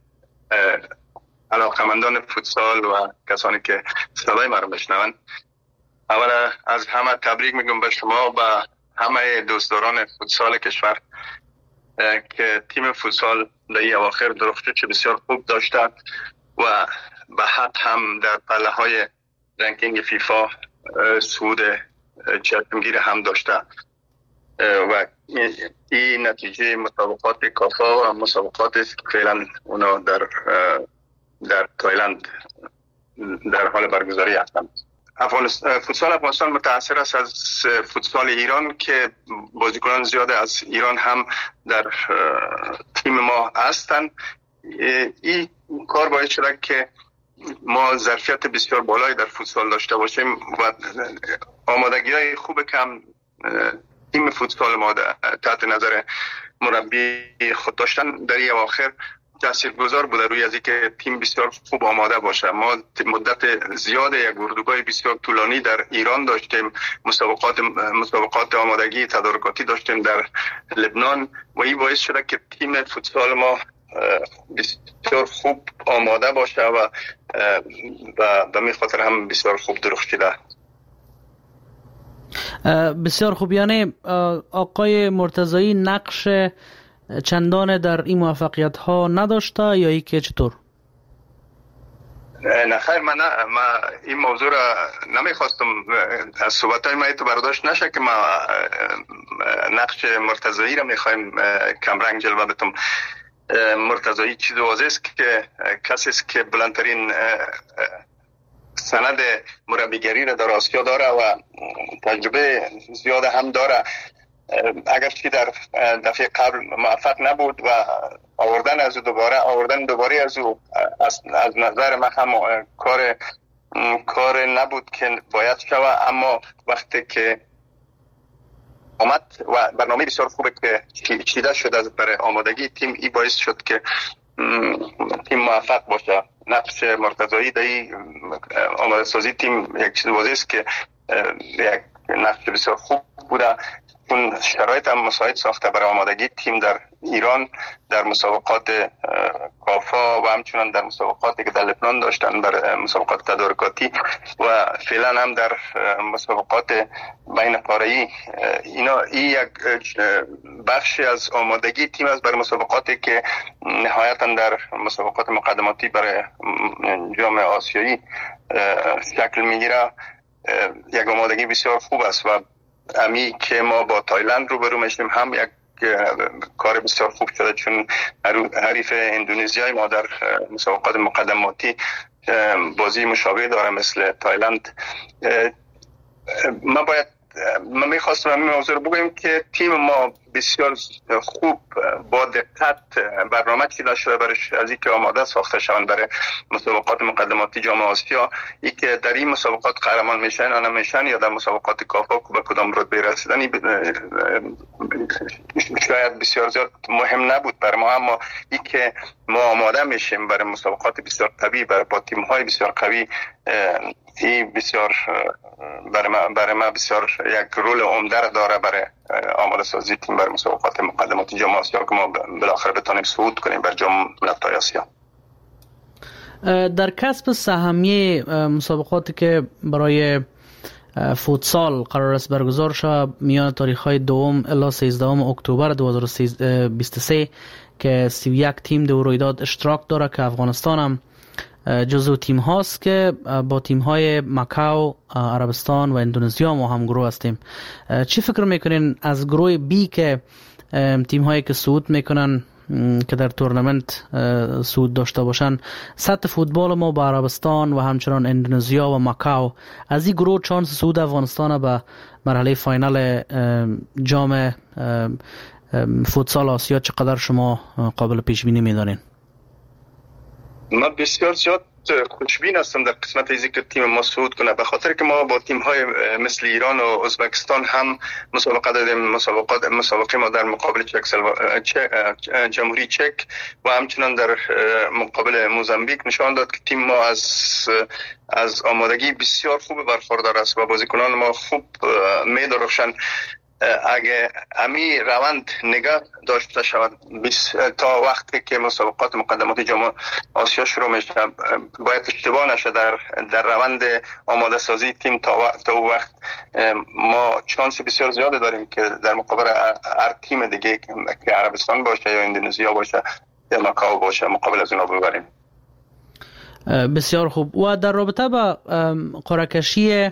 علاقمندان فوتسال و کسانی که صدای ما را میشنوند. اولا از همه تبریک میگم به شما و همه دوستداران فوتسال کشور که تیم فوتسال در این اواخر درخشش بسیار خوب داشته و به حد هم در پله های رنکینگ فیفا صعود چشمگیر هم داشته و این نتیجه مسابقات کافا و مسابقات است که فعلا اونا در در تایلند در حال برگزاری هستند. فوتسال افغانستان متأثر است از فوتسال ایران که بازیکنان زیاد از ایران هم در تیم ما هستند. این کار باعث شده که ما ظرفیت بسیار بالایی در فوتسال داشته باشیم و آمادگی های خوب کم تیم فوتسال ما تحت نظر مربی خود داشتن در این اواخر تاثیرگذار بوده روی از اینکه تیم بسیار خوب آماده باشه. ما مدت زیاد یک اردوگاه بسیار طولانی در ایران داشتیم، مسابقات مسابقات آمادگی تدارکاتی داشتیم در لبنان و این باعث شده که تیم فوتسال ما بسیار خوب آماده باشه و و به می خاطر هم بسیار خوب درخشیده. بسیار خوب. یعنی آقای مرتضایی نقش چندان در این موفقیت ها نداشته یا ای که چطور؟ نه خیر، من نه ما این موضوع را نمیخواستم از صحبت های ما تو برداشت نشه که ما نقش مرتضایی را میخوایم کمرنگ جلوه بتم. مرتضایی چیز واضح است که کسی است که بلندترین سند مربیگری را در آسیا داره و تجربه زیاد هم داره. اگرچه در دفعه قبل موفق نبود و آوردن از او دوباره آوردن دوباره از او از, از نظر من هم کار کار نبود که باید شود، اما وقتی که آمد و برنامه بسیار خوبه که چیده شد از برای آمادگی تیم، ای باعث شد که تیم موفق باشه. نقش مرتضایی در آماده سازی تیم یک چیز واضح است که یک نقش بسیار خوب بوده. اون شرایط هم مساعد ساخته برای آمادگی تیم در ایران در مسابقات کافا و همچنان در مسابقاتی که در لبنان داشتن، برای مسابقات تدارکاتی و فعلا هم در مسابقات بین قاره‌ای. اینا این یک بخشی از آمادگی تیم است برای مسابقاتی که نهایتا در مسابقات مقدماتی برای جام آسیایی شکل میگیره. یک آمادگی بسیار خوب است و امی که ما با تایلند روبرو میشیم هم یک کار بسیار خوب شده، چون حریف اندونزیای ما در مسابقات مقدماتی بازی مشابه داره مثل تایلند. ما باید من میخواستم همین موضوع رو بگویم که تیم ما بسیار خوب با دقت برنامه چیده شده برای از اینکه آماده ساخته شوند برای مسابقات مقدماتی جام آسیا. ای که در این مسابقات قهرمان میشن یا نمیشن یا در مسابقات کافا به کدام رتبه رسیدن شاید بسیار زیاد مهم نبود برای ما، اما ای که ما آماده میشیم برای مسابقات بسیار قوی برای با تیم های بسیار قوی، این بسیار برای ما برای ما بسیار یک رول عمده داره برای آماده سازی تیم برای مسابقات مقدماتی جام آسیا که ما بالاخره بتونیم صعود کنیم بر جام ملت‌های آسیا. در کسب سهمیه مسابقاتی که برای فوتسال قرار است برگزار شود میان تاریخ‌های دوم الی سیزدهم اکتبر دو هزار و بیست و سه که سی و یک تیم در رویداد اشتراک داره که افغانستان هم جزو تیم هاست که با تیم های ماکاو، عربستان و اندونزیا ما هم گروه هستیم. چی فکر میکنین از گروه بی که تیم هایی که صعود میکنن که در تورنمنت صعود داشته باشن، سطح فوتبال ما با عربستان و همچنان اندونزیا و ماکاو، از این گروه چانس صعود افغانستان به مرحله فاینال جام فوتسال آسیا چقدر شما قابل پیش بینی می‌دانین؟ من بسیار زیاد خوشبین هستم در قسمت ازی که تیم ما صعود کنه، به خاطر که ما با تیم های مثل ایران و ازبکستان هم مسابقه دادیم. مسابقات مسابقه ما در مقابل چک جمهوری چک و همچنان در مقابل موزامبیک نشان داد که تیم ما از از آمادگی بسیار خوب برخوردار است و بازیکنان ما خوب می‌درخشند. اگه امی روند نگاه داشته شود تا وقتی که مسابقات مقدماتی جام آسیا شروع میشه، باید اشتباه نشه در در روند آماده سازی تیم تا وقت تا وقت ما چانس بسیار زیاده داریم که در مقابل هر تیم دیگه که عربستان باشه یا اندونزیا باشه یا ماکاو باشه مقابل از اونا ببریم. بسیار خوب. و در رابطه با قرعه کشی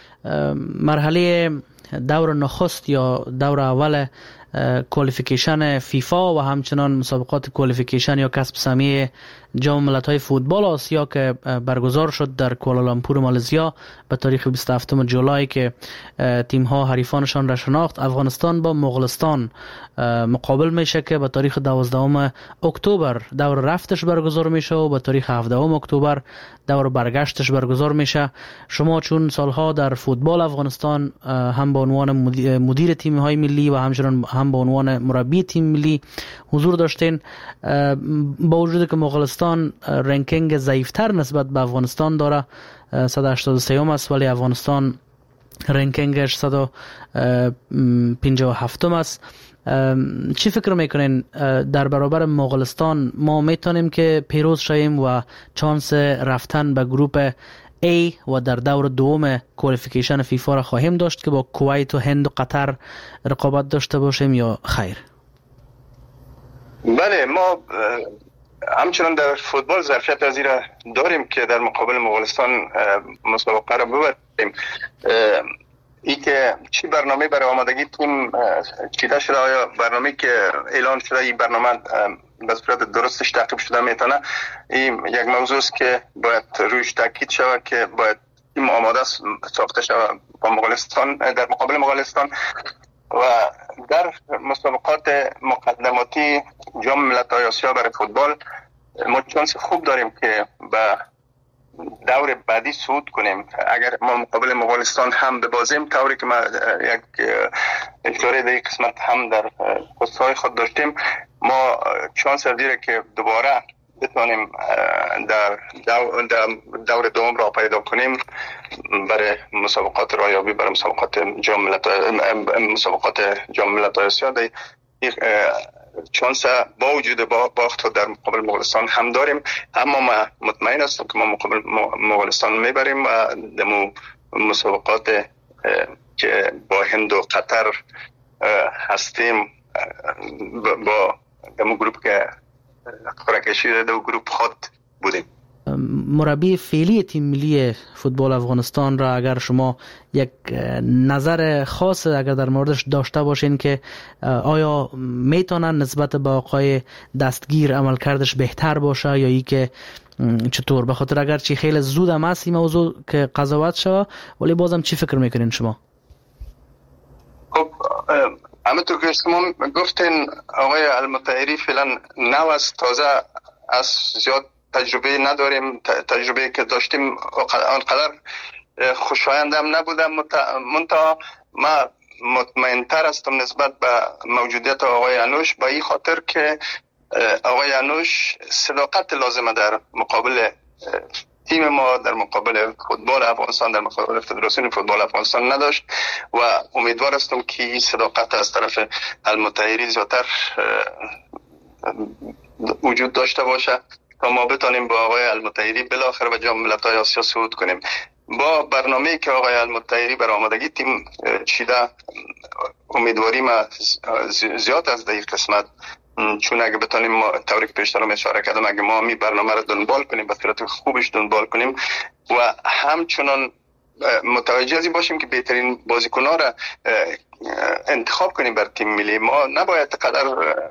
مرحله دور نخست یا دور اول کوالیفیکیشن فیفا و همچنان مسابقات کوالیفیکیشن یا کسب سهمیه جام ملت‌های فوتبال آسیا که برگزار شد در کوالالامپور مالزیا به تاریخ بیست و هفتم جولای که تیم‌ها حریفانشان را شناخت. افغانستان با مغولستان مقابل میشه که به تاریخ دوازدهم اکتبر دور رفتش برگزار میشه و به تاریخ هفدهم اکتبر دور برگشتش برگزار میشه. شما چون سالها در فوتبال افغانستان هم به عنوان مدیر تیم‌های ملی و همچنان هم به عنوان مربی تیم ملی حضور داشتین، با وجود که مغولستان رنکینگ ضعیفتر نسبت به افغانستان داره، صد و هشتاد و سه است، ولی افغانستان رنکینگش صد و پنجاه و هفت است. چی فکر میکنین در برابر مغولستان ما میتونیم که پیروز شویم و چانس رفتن به گروپ A و در دور دوم کوالیفیکیشن فیفا را خواهیم داشت که با کویت و هند و قطر رقابت داشته باشیم یا خیر؟ بله، ما همچنان در فوتبال ظرفیت از این را داریم که در مقابل مغولستان مسابقه را ببریم. ای که چی برنامه برای آمادگی تیم چیده شده، آیا برنامه که اعلان شده این برنامه به صورت درستش تعقیب شده میتونه، این یک موضوع است که باید رویش تاکید شود که باید تیم آماده ساخته شود با مغولستان در مقابل مغولستان. و در مسابقات مقدماتی جام ملت‌های آسیا برای فوتبال ما چانس خوب داریم که به دور بعدی صعود کنیم. اگر ما مقابل مغولستان هم ببازیم، طوری که ما یک اشاره در یک قسمت هم در پست‌های خود داشتیم، ما چانس داره که دوباره بتونیم در دور دوم را پیدا کنیم برای مسابقات رایابی، برای مسابقات جام ملت‌های مسابقات جام ملت‌های آسیا. چانس با وجود باخت در مقابل مغولستان هم داریم، اما ما مطمئن هستم که ما مقابل مغولستان میبریم و در مسابقات که با هند و قطر هستیم با دمو گروپ که قرعه کشی دو گروپ خود بودیم. مربی فعلی تیم ملی فوتبال افغانستان را اگر شما یک نظر خاص اگر در موردش داشته باشین که آیا میتونن نسبت به آقای دستگیر عملکردش بهتر باشه یا ای که چطور؟ به خاطر اگر چی خیلی زود هم هست این موضوع که قضاوت شوه، ولی بازم چی فکر میکنین شما؟ خب همونطور که شما گفتین آقای المطهری فعلا نو است، تازه از زیاد تجربه نداریم. تجربه که داشتیم آنقدر خوشایند هم نبودم. منتها ما مطمئن تر هستم نسبت به موجودیت آقای انوش، به این خاطر که آقای انوش صداقت لازمه در مقابل تیم ما، در مقابل فوتبال افغانستان، در مقابل فدراسیون فوتبال افغانستان نداشت و امیدوار هستم که این صداقت از طرف المطهری زیادتر وجود داشته باشه تا ما بتانیم با آقای المطهری بالاخره به جام ملت‌های آسیا صعود کنیم. با برنامه‌ای که آقای المطهری بر آمادگی تیم چیده، امیدواری ما زیاد از در قسمت چون اگه بتونیم ما طوری که پیشترم اشاره کردم اگه ما می برنامه رو دنبال کنیم به صورت خوبش دنبال کنیم و همچنان متوجه ازی باشیم که بهترین بازیکن‌ها را انتخاب کنیم بر تیم ملی. ما نباید قدر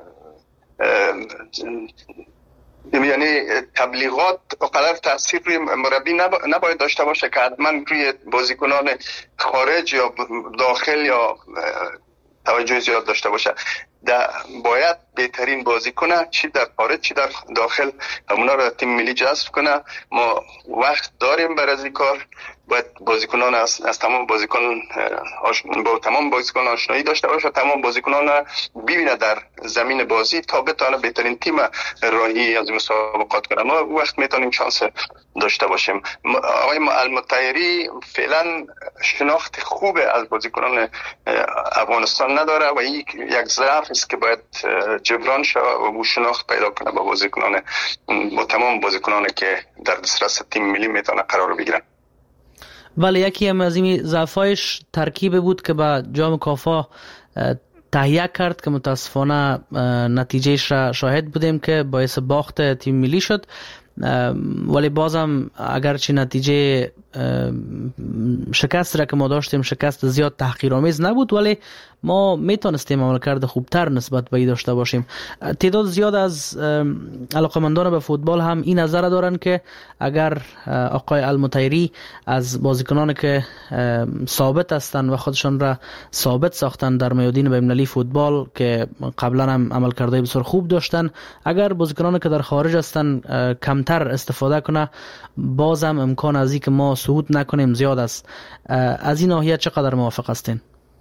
یعنی تبلیغات قدر تاثیر روی مربی نباید داشته باشه که حتما روی بازیکنان خارج یا داخل یا توجه زیاد داشته باشه. باید بهترین بازیکن چی در خارج چی در داخل همونا رو تیم ملی جذب کنه. ما وقت داریم برای این کار. باید بازیکنان از, از تمام بازیکن با تمام بازیکن آشنایی داشته باشه، تمام بازیکنان ببینه در زمین بازی تا بتونه بهترین تیم راهی از مسابقات کنه. ما وقت میتونیم شانس داشته باشیم. آقای المطیری فعلا شناخت خوبه از بازیکنان افغانستان نداره و این یک ضعف است که باید جبران شه و او شناخت پیدا کنه با بازیکنان با تمام بازیکنانی که در دسترس تیم ملی میتونه قرار بگیرن. ولی یکی هم از این ضعفایش ترکیب بود که با جام کافا تهیه کرد که متاسفانه نتیجهش را شاهد بودیم که باعث باخت تیم ملی شد. ولی بازم اگرچه نتیجه شکست را که ما داشتیم شکست زیاد تحقیرآمیز نبود، ولی ما میتونستیم عملکرد خوبتر نسبت به این داشته باشیم. تعداد زیاد از علاقمندان به فوتبال هم این نظر دارن که اگر آقای المطیری از بازیکنان که ثابت هستند و خودشان را ثابت ساختن در میادین بین‌المللی فوتبال که قبلا هم عملکردهای بسیار خوب داشتن، اگر بازیکنان که در خارج هستند کمتر استفاده کنه، بازم امکان از این که ما صعود نکنیم زیاد است. از این ناحیه چقدر موافق هستین؟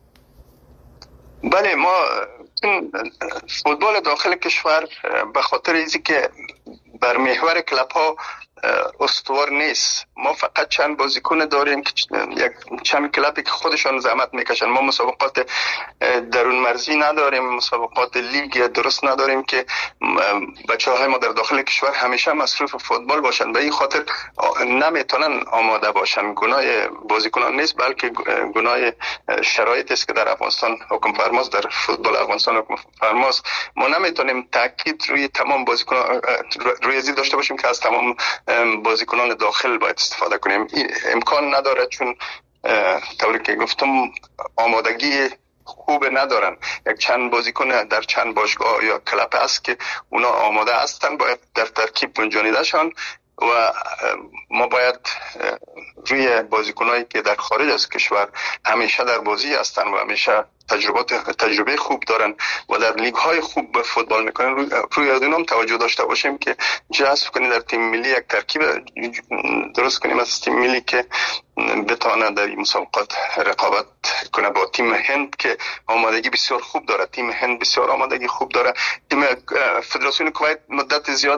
بله، ما فوتبال داخل کشور به خاطر اینکه که بر محور کلاب ها استوار نیست. ما فقط چند بازیکن داریم که یک چند کلابی که خودشان زحمت میکشن. ما مسابقات درون مرزی نداریم، مسابقات لیگ درست نداریم که بچه‌های ما در داخل کشور همیشه مصروف فوتبال باشن. به این خاطر نمیتونن آماده باشن. گناه بازیکنان نیست بلکه گناه شرایط است که در افغانستان حکم فرماست، در فوتبال افغانستان حکم فرماست. ما نمیتونیم تاکید روی تمام بازیکنان روی ازی داشته باشیم که از تمام بازیکنان داخل باید استفاده کنیم. این امکان نداره، چون طوری که گفتم آمادگی خوب ندارن. یک چند بازیکن در چند باشگاه یا کلاب هست که اونا آماده هستن، باید در ترکیب گنجانیده شن و ما باید روی بازیکنایی که در خارج از کشور همیشه در بازی هستن و همیشه تجربات تجربه خوب دارن و در لیگ های خوب به فوتبال میکنن، روی, روی از اینام توجه داشته باشیم که جذب کنیم در تیم ملی، یک ترکیب درست کنیم از تیم ملی که بتونه در این مسابقات رقابت کنه با تیم هند که آمادگی بسیار خوب داره. تیم هند بسیار آمادگی خوب داره. تیم فدراسیون کویت مدت زیاد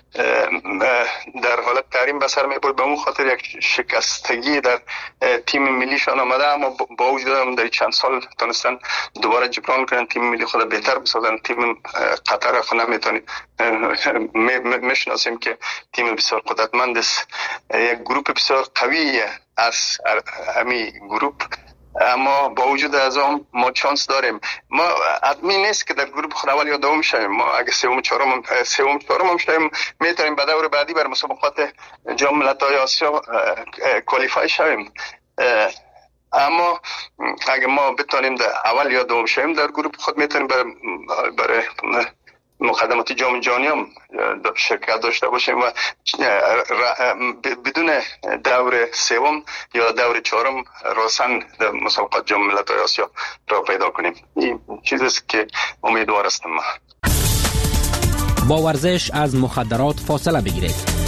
در حالت تحریم به سر میبرد، به اون خاطر یک شکستگی در تیم ملیشان آمده، اما با وجود هم در چند سال تونستن دوباره جبران کنن، تیم ملی خود بهتر بسازن. تیم قطر خود نمیتونید میشناسیم که تیم بسیار قدرتمند است، یک گروه بسیار قوی از امی گروپ، اما با وجود از آن ما چانس داریم. ما حتمی نیست که در گروه خود اول یا دوم شویم. ما اگه سوم چهارم سوم چهارم هم شویم میتونیم به دور بعدی بر مسابقات جام ملت‌های آسیا کوالیفای شویم. اما اگه ما بتونیم در اول یا دوم شویم در گروه خود میتونیم برای برای مقدمات جام جهانی هم شرکت داشته باشیم و بدون دور سوم یا دور چهارم راسن در مسابقات جام ملت‌های آسیا را پیدا کنیم. این چیزی است که امیدوار هستم. با ورزش از مخدرات فاصله بگیرید.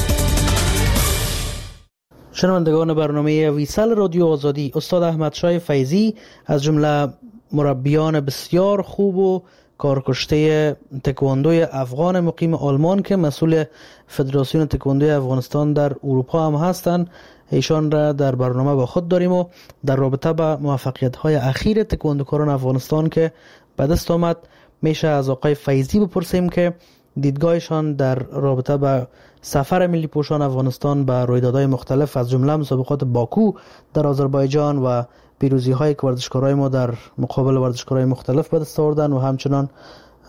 شنوندگان برنامه ویسل رادیو آزادی، استاد احمد شاه فیضی از جمله مربیان بسیار خوب و کارکشته تکواندوی افغان مقیم آلمان که مسئول فدراسیون تکواندوی افغانستان در اروپا هم هستند، ایشان را در برنامه با خود داریم و در رابطه با موفقیت‌های اخیر تکواندوکاران افغانستان که به دست آمد میشه از آقای فیضی بپرسیم که دیدگاهشان در رابطه با سفر ملی پوشان افغانستان به رویدادهای مختلف از جمله مسابقات باکو در آذربایجان و پیروزی‌های که ورزشکارای ما در مقابل ورزشکارای مختلف به دست آوردن و همچنان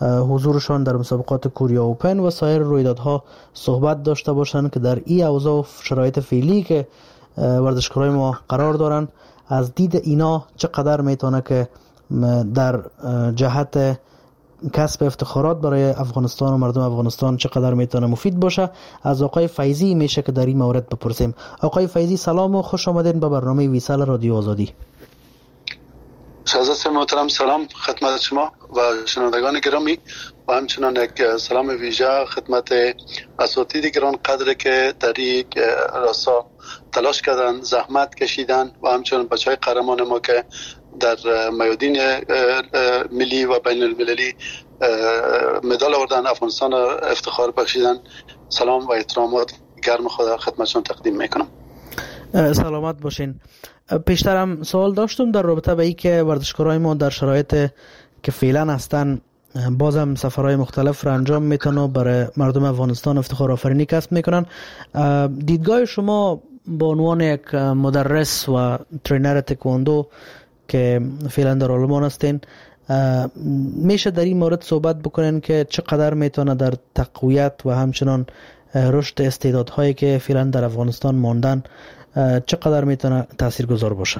حضورشان در مسابقات کوریا اوپن و سایر رویدادها صحبت داشته باشند که در این اوضاع و شرایط فعلی که ورزشکارای ما قرار دارن از دید اینا چقدر میتونه که در جهت کسب افتخارات برای افغانستان و مردم افغانستان چقدر میتونه مفید باشه. از آقای فیضی میشه که در این مورد بپرسیم. آقای فیضی سلام و خوش آمدین به برنامه ویسال رادیو آزادی. شهزاده محترم سلام خدمت شما و شنوندگان گرامی و همچنان یک سلام ویژه خدمت اساتید گران قدر که در این راستا تلاش کردن، زحمت کشیدن و همچنان بچهای قهرمان ما که در میادین ملی و بین المللی مدال آوردن، افغانستان افتخار بخشیدن. سلام و احترامات گرم خود خدمتشون تقدیم میکنم. سلامت باشین. پیشترم سوال داشتم در رابطه به این که ورزشکارای ما در شرایط که فعلا هستن بازم سفرهای مختلف را انجام میتونن و برای مردم افغانستان افتخار آفرینی کسب میکنن. دیدگاه شما با عنوان یک مدرس و ترینر تکواندو که فعلا در آلمان هستین میشه در این مورد صحبت بکنین که چقدر میتونه در تقویت و همچنان رشد استعدادهایی که فعلا در افغانستان ماندن چقدر میتونه تاثیرگذار باشه؟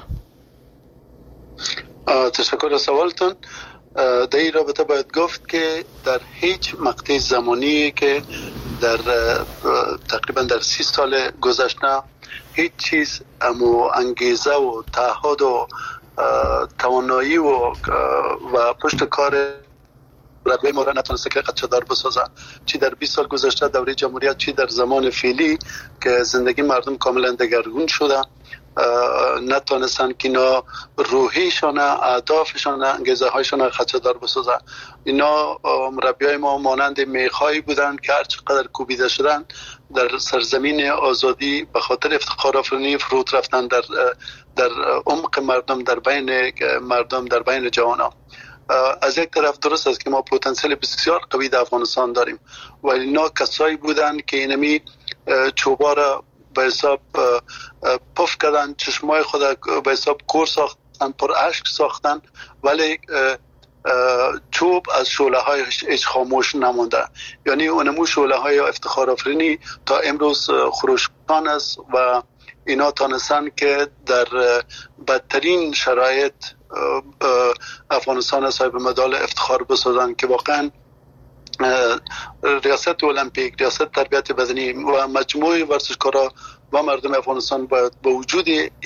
تشکر از سوالتون. در این رابطه باید گفت که در هیچ مقطع زمانی که در تقریبا در سی سال گذشته هیچ چیز امو انگیزه و تعهد و توانایی و و پشت کار ربه ما را نتونسته که قدشدار بسازه، چی در بیست سال گذشته دوره جمهوریت، چی در زمان فعلی که زندگی مردم کاملا دگرگون شده، نتونستن که اینا روحیشان، اهدافشان، انگیزه هایشان قدشدار بسازه. اینا مربیای ما مانند میخایی بودن که هر چقدر کوبیده شدن در سرزمین آزادی به خاطر افتخار آفرینی فرود رفتن در در عمق مردم، در بین مردم، در بین جوانان. از یک طرف درست است که ما پتانسیل بسیار قوی در افغانستان داریم و اینا کسایی بودن که اینمی چوبا را به حساب پف کردن، چشمای خود به حساب کور ساختن، پر اشک ساختن، ولی چوب از شعله هایش هیچ خاموش نمونده. یعنی اونمو شعله های افتخار آفرینی تا امروز خروشان است و اینا تانستن که در بدترین شرایط افغانستان صاحب مدال افتخار بسازن که واقعا ریاست المپیک، ریاست تربیت بدنی و مجموعه ورزشکارا و مردم افغانستان باید با وجود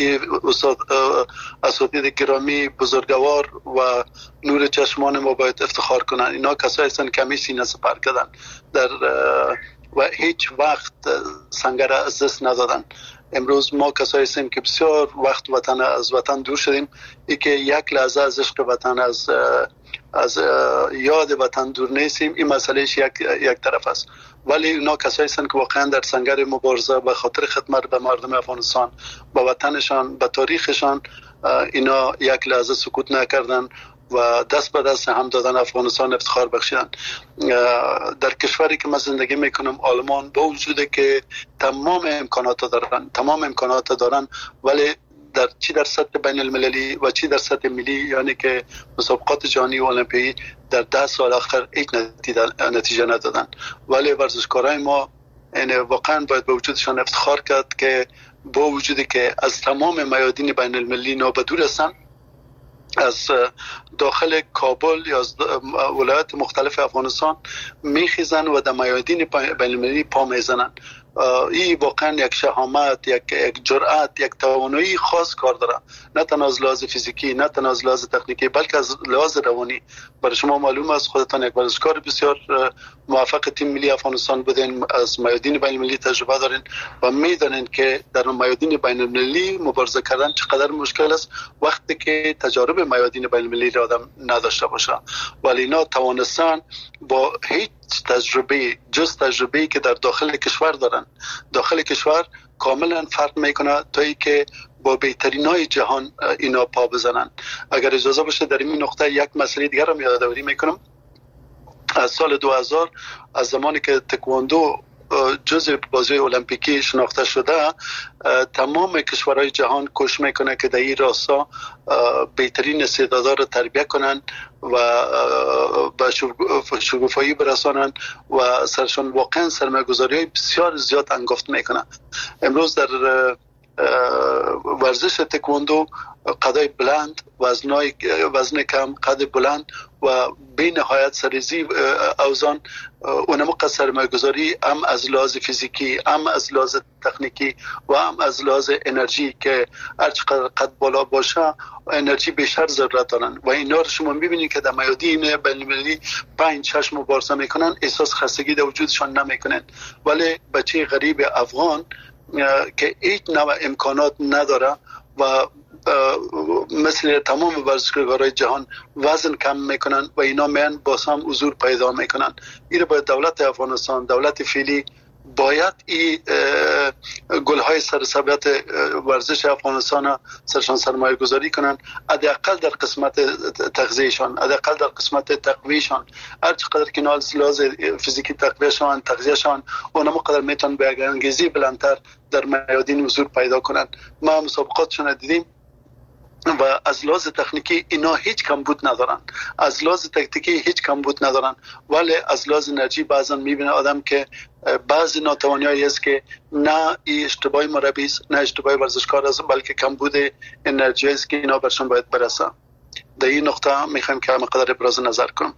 اساتید گرامی بزرگوار و نور چشمان ما باید افتخار کنن. اینا کسایی هستن که همیشه سینه سپر کردن در و هیچ وقت سنگر از دست ندادن. امروز ما کسایی هستیم که بسیار وقت وطن از وطن دور شدیم، ای که یک لحظه از عشق وطن، از از یاد وطن دور نیستیم. این مسئلهش یک یک طرف است، ولی اونا کسایی هستند که واقعا در سنگر مبارزه به خاطر خدمت به مردم افغانستان، به وطنشان، به تاریخشان، اینا یک لحظه سکوت نکردن و دست به دست هم دادن افغانستان افتخار بخشیدن. در کشوری که من زندگی میکنم آلمان، با وجود که تمام امکانات دارن تمام امکانات دارن ولی در چی در سطح بین المللی و چی در سطح ملی، یعنی که مسابقات جهانی و المپیایی در ده سال آخر هیچ نتیجه ندادن. ولی ورزشکارای ما یعنی واقعا باید به وجودشان افتخار کرد که با وجودی که از تمام میادین بین المللی نابدور هستن، از داخل کابل یا از ولایات مختلف افغانستان میخیزن و در میادین بین المللی پا میزنن. این واقعا یک شهامت، یک یک جرأت، یک توانایی خاص کار داره، نه تنها از لحاظ فیزیکی، نه تنها از لحاظ تکنیکی، بلکه از لحاظ روانی. برای شما معلوم است، خودتان یک ورزشکار بسیار موفق تیم ملی افغانستان بودین، از میادین بین المللی تجربه دارین و میدونین که در میادین بین المللی مبارزه کردن چقدر مشکل است وقتی که تجارب میادین بین المللی را آدم نداشته باشه. ولی اینا توانستن با هیچ تجربه جز تجربه‌ای که در داخل کشور دارن، داخل کشور کاملا فرق میکنه تا ای که با بهترینای جهان اینا پا بزنن. اگر اجازه باشه در این نقطه یک مسئله دیگر رو یادآوری میکنم. از سال دو هزار، از زمانی که تکواندو جزء بازی المپیکی شناخته شده، تمام کشورهای جهان کوشش میکنه که در این راستا بهترین استعدادها رو تربیت کنن و به شکوفایی برسانن و سرشان واقعا سرمایه‌گذاری های بسیار زیاد انگفت میکنن. امروز در ورزش تکواندو قدای بلند، وزنای وزن کم، قد بلند و به نهایت سریزی اوزان اونم قد سرمایه‌گذاری هم از لحاظ فیزیکی، هم از لحاظ تکنیکی و هم از لحاظ انرژی که هر چقدر قد بالا باشه انرژی بیشتر ضرورت دارن و اینا رو شما میبینید که در میادین بین‌المللی پنج شش مبارزه میکنن، احساس خستگی در وجودشان نمیکنن. ولی بچه غریب افغان که هیچ نوع امکانات نداره و مثل تمام ورزشکارهای جهان وزن کم میکنن و اینا میان باز هم حضور پیدا میکنن. این باید دولت افغانستان، دولت فعلی باید این گلهای سرسبیت ورزش افغانستان سرشان سرمایه گذاری کنن، حداقل در قسمت تغذیهشان، حداقل در قسمت تقویهشان، هر چقدر که ناز لحاظ فیزیکی تقویهشان، تغذیهشان اونم قدر میتونن به انگیزی بلندتر در میادین حضور پیدا کنن. ما مسابقاتشون دیدیم و از لحاظ تکنیکی اینا هیچ کمبود ندارن، از لحاظ تکتیکی هیچ کمبود ندارن، ولی از لحاظ انرژی بعضا میبینه آدم که بعضی ناتوانیایی است که نه ای اشتباهی مربی است، نه اشتباهی ورزشکار است، بلکه کمبود انرژی است که اینا برشون باید برسه. در این نقطه میخوایم که همقدر ابراز نظر کنم.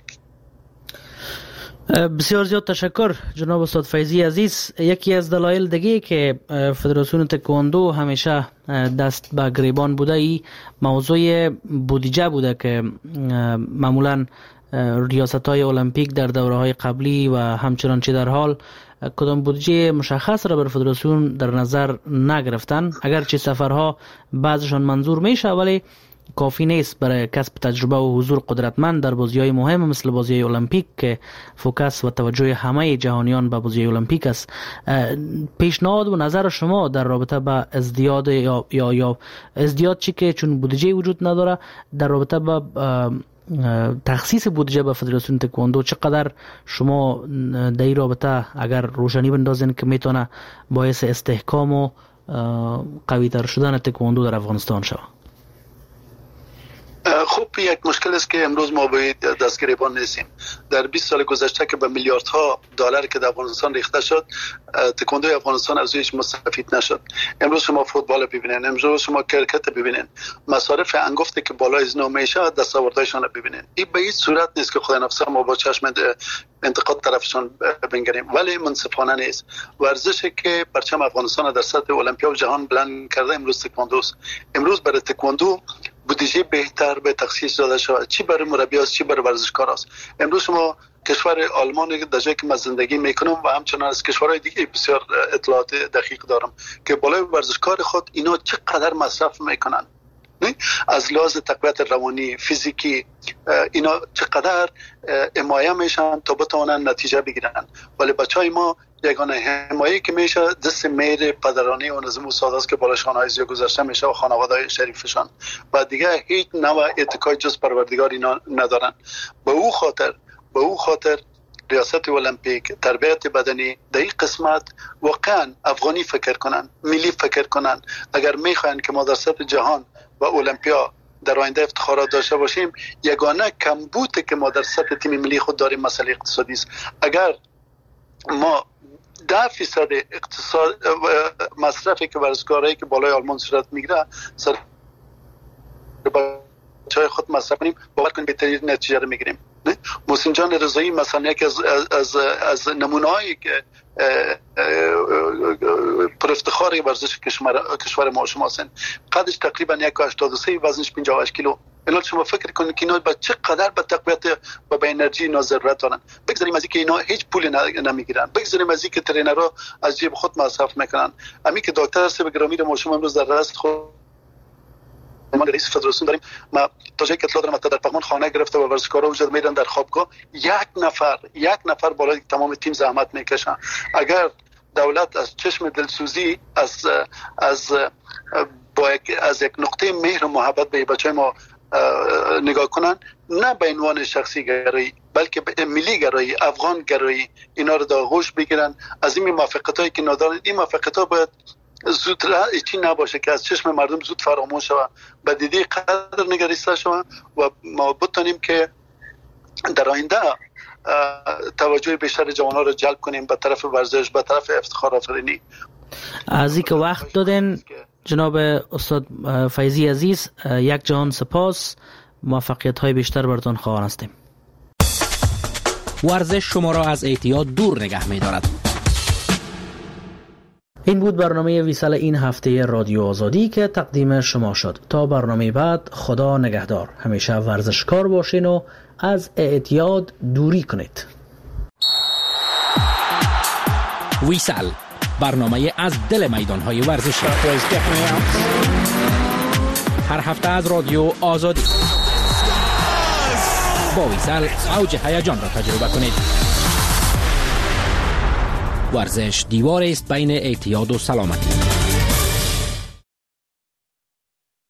بسیار زیاد تشکر جناب استاد فیضی عزیز. یکی از دلایل دیگه که فدراسیون تکواندو همیشه دست به گریبان بوده ای موضوع بودجه بوده که معمولا ریاست‌های المپیک در دوره‌های قبلی و همچنان چه در حال کدام بودجه مشخص را بر فدراسیون در نظر نگرفتن. اگرچه سفرها بعضشان منظور میشه ولی کافی نیست برای کسب تجربه و حضور قدرتمند در بازی‌های مهم مثل بازی‌های المپیک که فوکس و توجه همه جهانیان به بازی‌های المپیک است. پیشنهاد و نظر شما در رابطه با ازدیاد یا یا یا ازدیاد چی که چون بودجه وجود نداره در رابطه با تخصیص بودجه به فدراسیون تکواندو چقدر شما در این رابطه اگر روشنی بندازین که میتونه باعث استحکام و قوی‌تر شدن تکواندو در افغانستان شود؟ خب یک مشکل است که امروز ما باید دستگریبان نیستیم. در بیست سال گذشته که به میلیاردها دلار که در افغانستان ریخته شد، تکواندوی افغانستان از هیچ مستفید نشد. امروز شما فوتبال ببینین، امروز شما کرکت ببینین، مصارف انگفتی که بالای از نو میشه دستاوردهایشان رو ببینین. این به هیچ صورت نیست که خدای نفسه ما با چشم انتقاد طرفشان بنگریم، ولی منصفانه نیست. ورزشی که پرچم افغانستان در سطح المپیا و جهان بلند کرده امروز تکواندوست. امروز برای تکواندو بودجه بهتر به تخصیص داده شود، چی برای مربی است، چی برای ورزشکار است. امروز شما کشور آلمان در جایی که من زندگی میکنم و همچنان از کشورهای دیگه بسیار اطلاعات دقیق دارم که بالای ورزشکار خود اینا چقدر مصرف میکنن، از لحاظ تقویت روانی، فیزیکی، اینا چقدر حمایه میشن تا بتوانن نتیجه بگیرن. ولی بچهای ما یگانه حمایه که میشه دست میر پدرانه و نظم استاد است که بالاشان های زیاد گذاشته میشه و خانواده های شریفشان و دیگه هیچ نوع اتکای جز پروردگار اینا ندارن. به او خاطر به او خاطر ریاست المپیک، تربیت بدنی در این قسمت واقعا افغانی فکر کنن، ملی فکر کنن. اگر میخواین که ما در سطح جهان و المپیا در آینده افتخارات داشته باشیم، یگانه کمبود که ما در سطح تیم ملی خود داریم مسئله اقتصادی است. اگر ما ده فیصد اقتصاد مصرفی که ورزشکارایی که بالای آلمان صورت میگیره سر بچهای خود مصرف کنیم، باور کنیم بهترین نتیجه رو میگیریم. محسن جان رضایی مثلا یکی از از از نمونه‌هایی که پر افتخار ورزش کشور کشور ما شما هستند. قدش تقریبا یک و هشتاد و سه، وزنش پنجاه و هشت کیلو. اینا شما فکر کنید که اینا با چه قدر به تقویت و به انرژی اینا ضرورت دارن. بگذاریم از اینکه اینا هیچ پولی نمیگیرن، بگذاریم از اینکه ترینرها از جیب خود مصرف میکنن. همین که دکتر سیب گرامی رو ما شما امروز در رأس خود ما رئیس فدراسیون داریم، ما تا جایی که اطلاع دارم حتی در پغمان خانه گرفته و ورزشکارا وجود میرن در خوابگاه، یک نفر یک نفر بالای تمام تیم زحمت میکشن. اگر دولت از چشم دلسوزی از از با یک از یک نقطه مهر و محبت به بچهای ما نگاه کنن، نه به عنوان شخصی گرایی بلکه ملی گرایی، افغان گرایی اینا رو در آغوش بگیرن. از این موافقت هایی که ندارن، این موافقت ها باید زود چی نباشه که از چشم مردم زود فراموش شود، به دیده قدر نگریسته شود و ما بتونیم که در آینده توجه بیشتر جوانان رو جلب کنیم به طرف ورزش، به طرف افتخار آفرینی. از اینکه وقت دادن جناب استاد فیضی عزیز، یک جهان سپاس، موفقیت های بیشتر براتون خواهان هستیم. ورزش شما را از اعتیاد دور نگه می دارد. این بود برنامه ویسال این هفته رادیو آزادی که تقدیم شما شد. تا برنامه بعد، خدا نگهدار. همیشه ورزشکار باشین و از اعتیاد دوری کنید. ویسال، برنامه از دل میدان‌های ورزشی، هر هفته از رادیو آزادی. با ویسال اوج هیجان را تجربه کنید. ورزش دیواری است بین اعتیاد و سلامتی.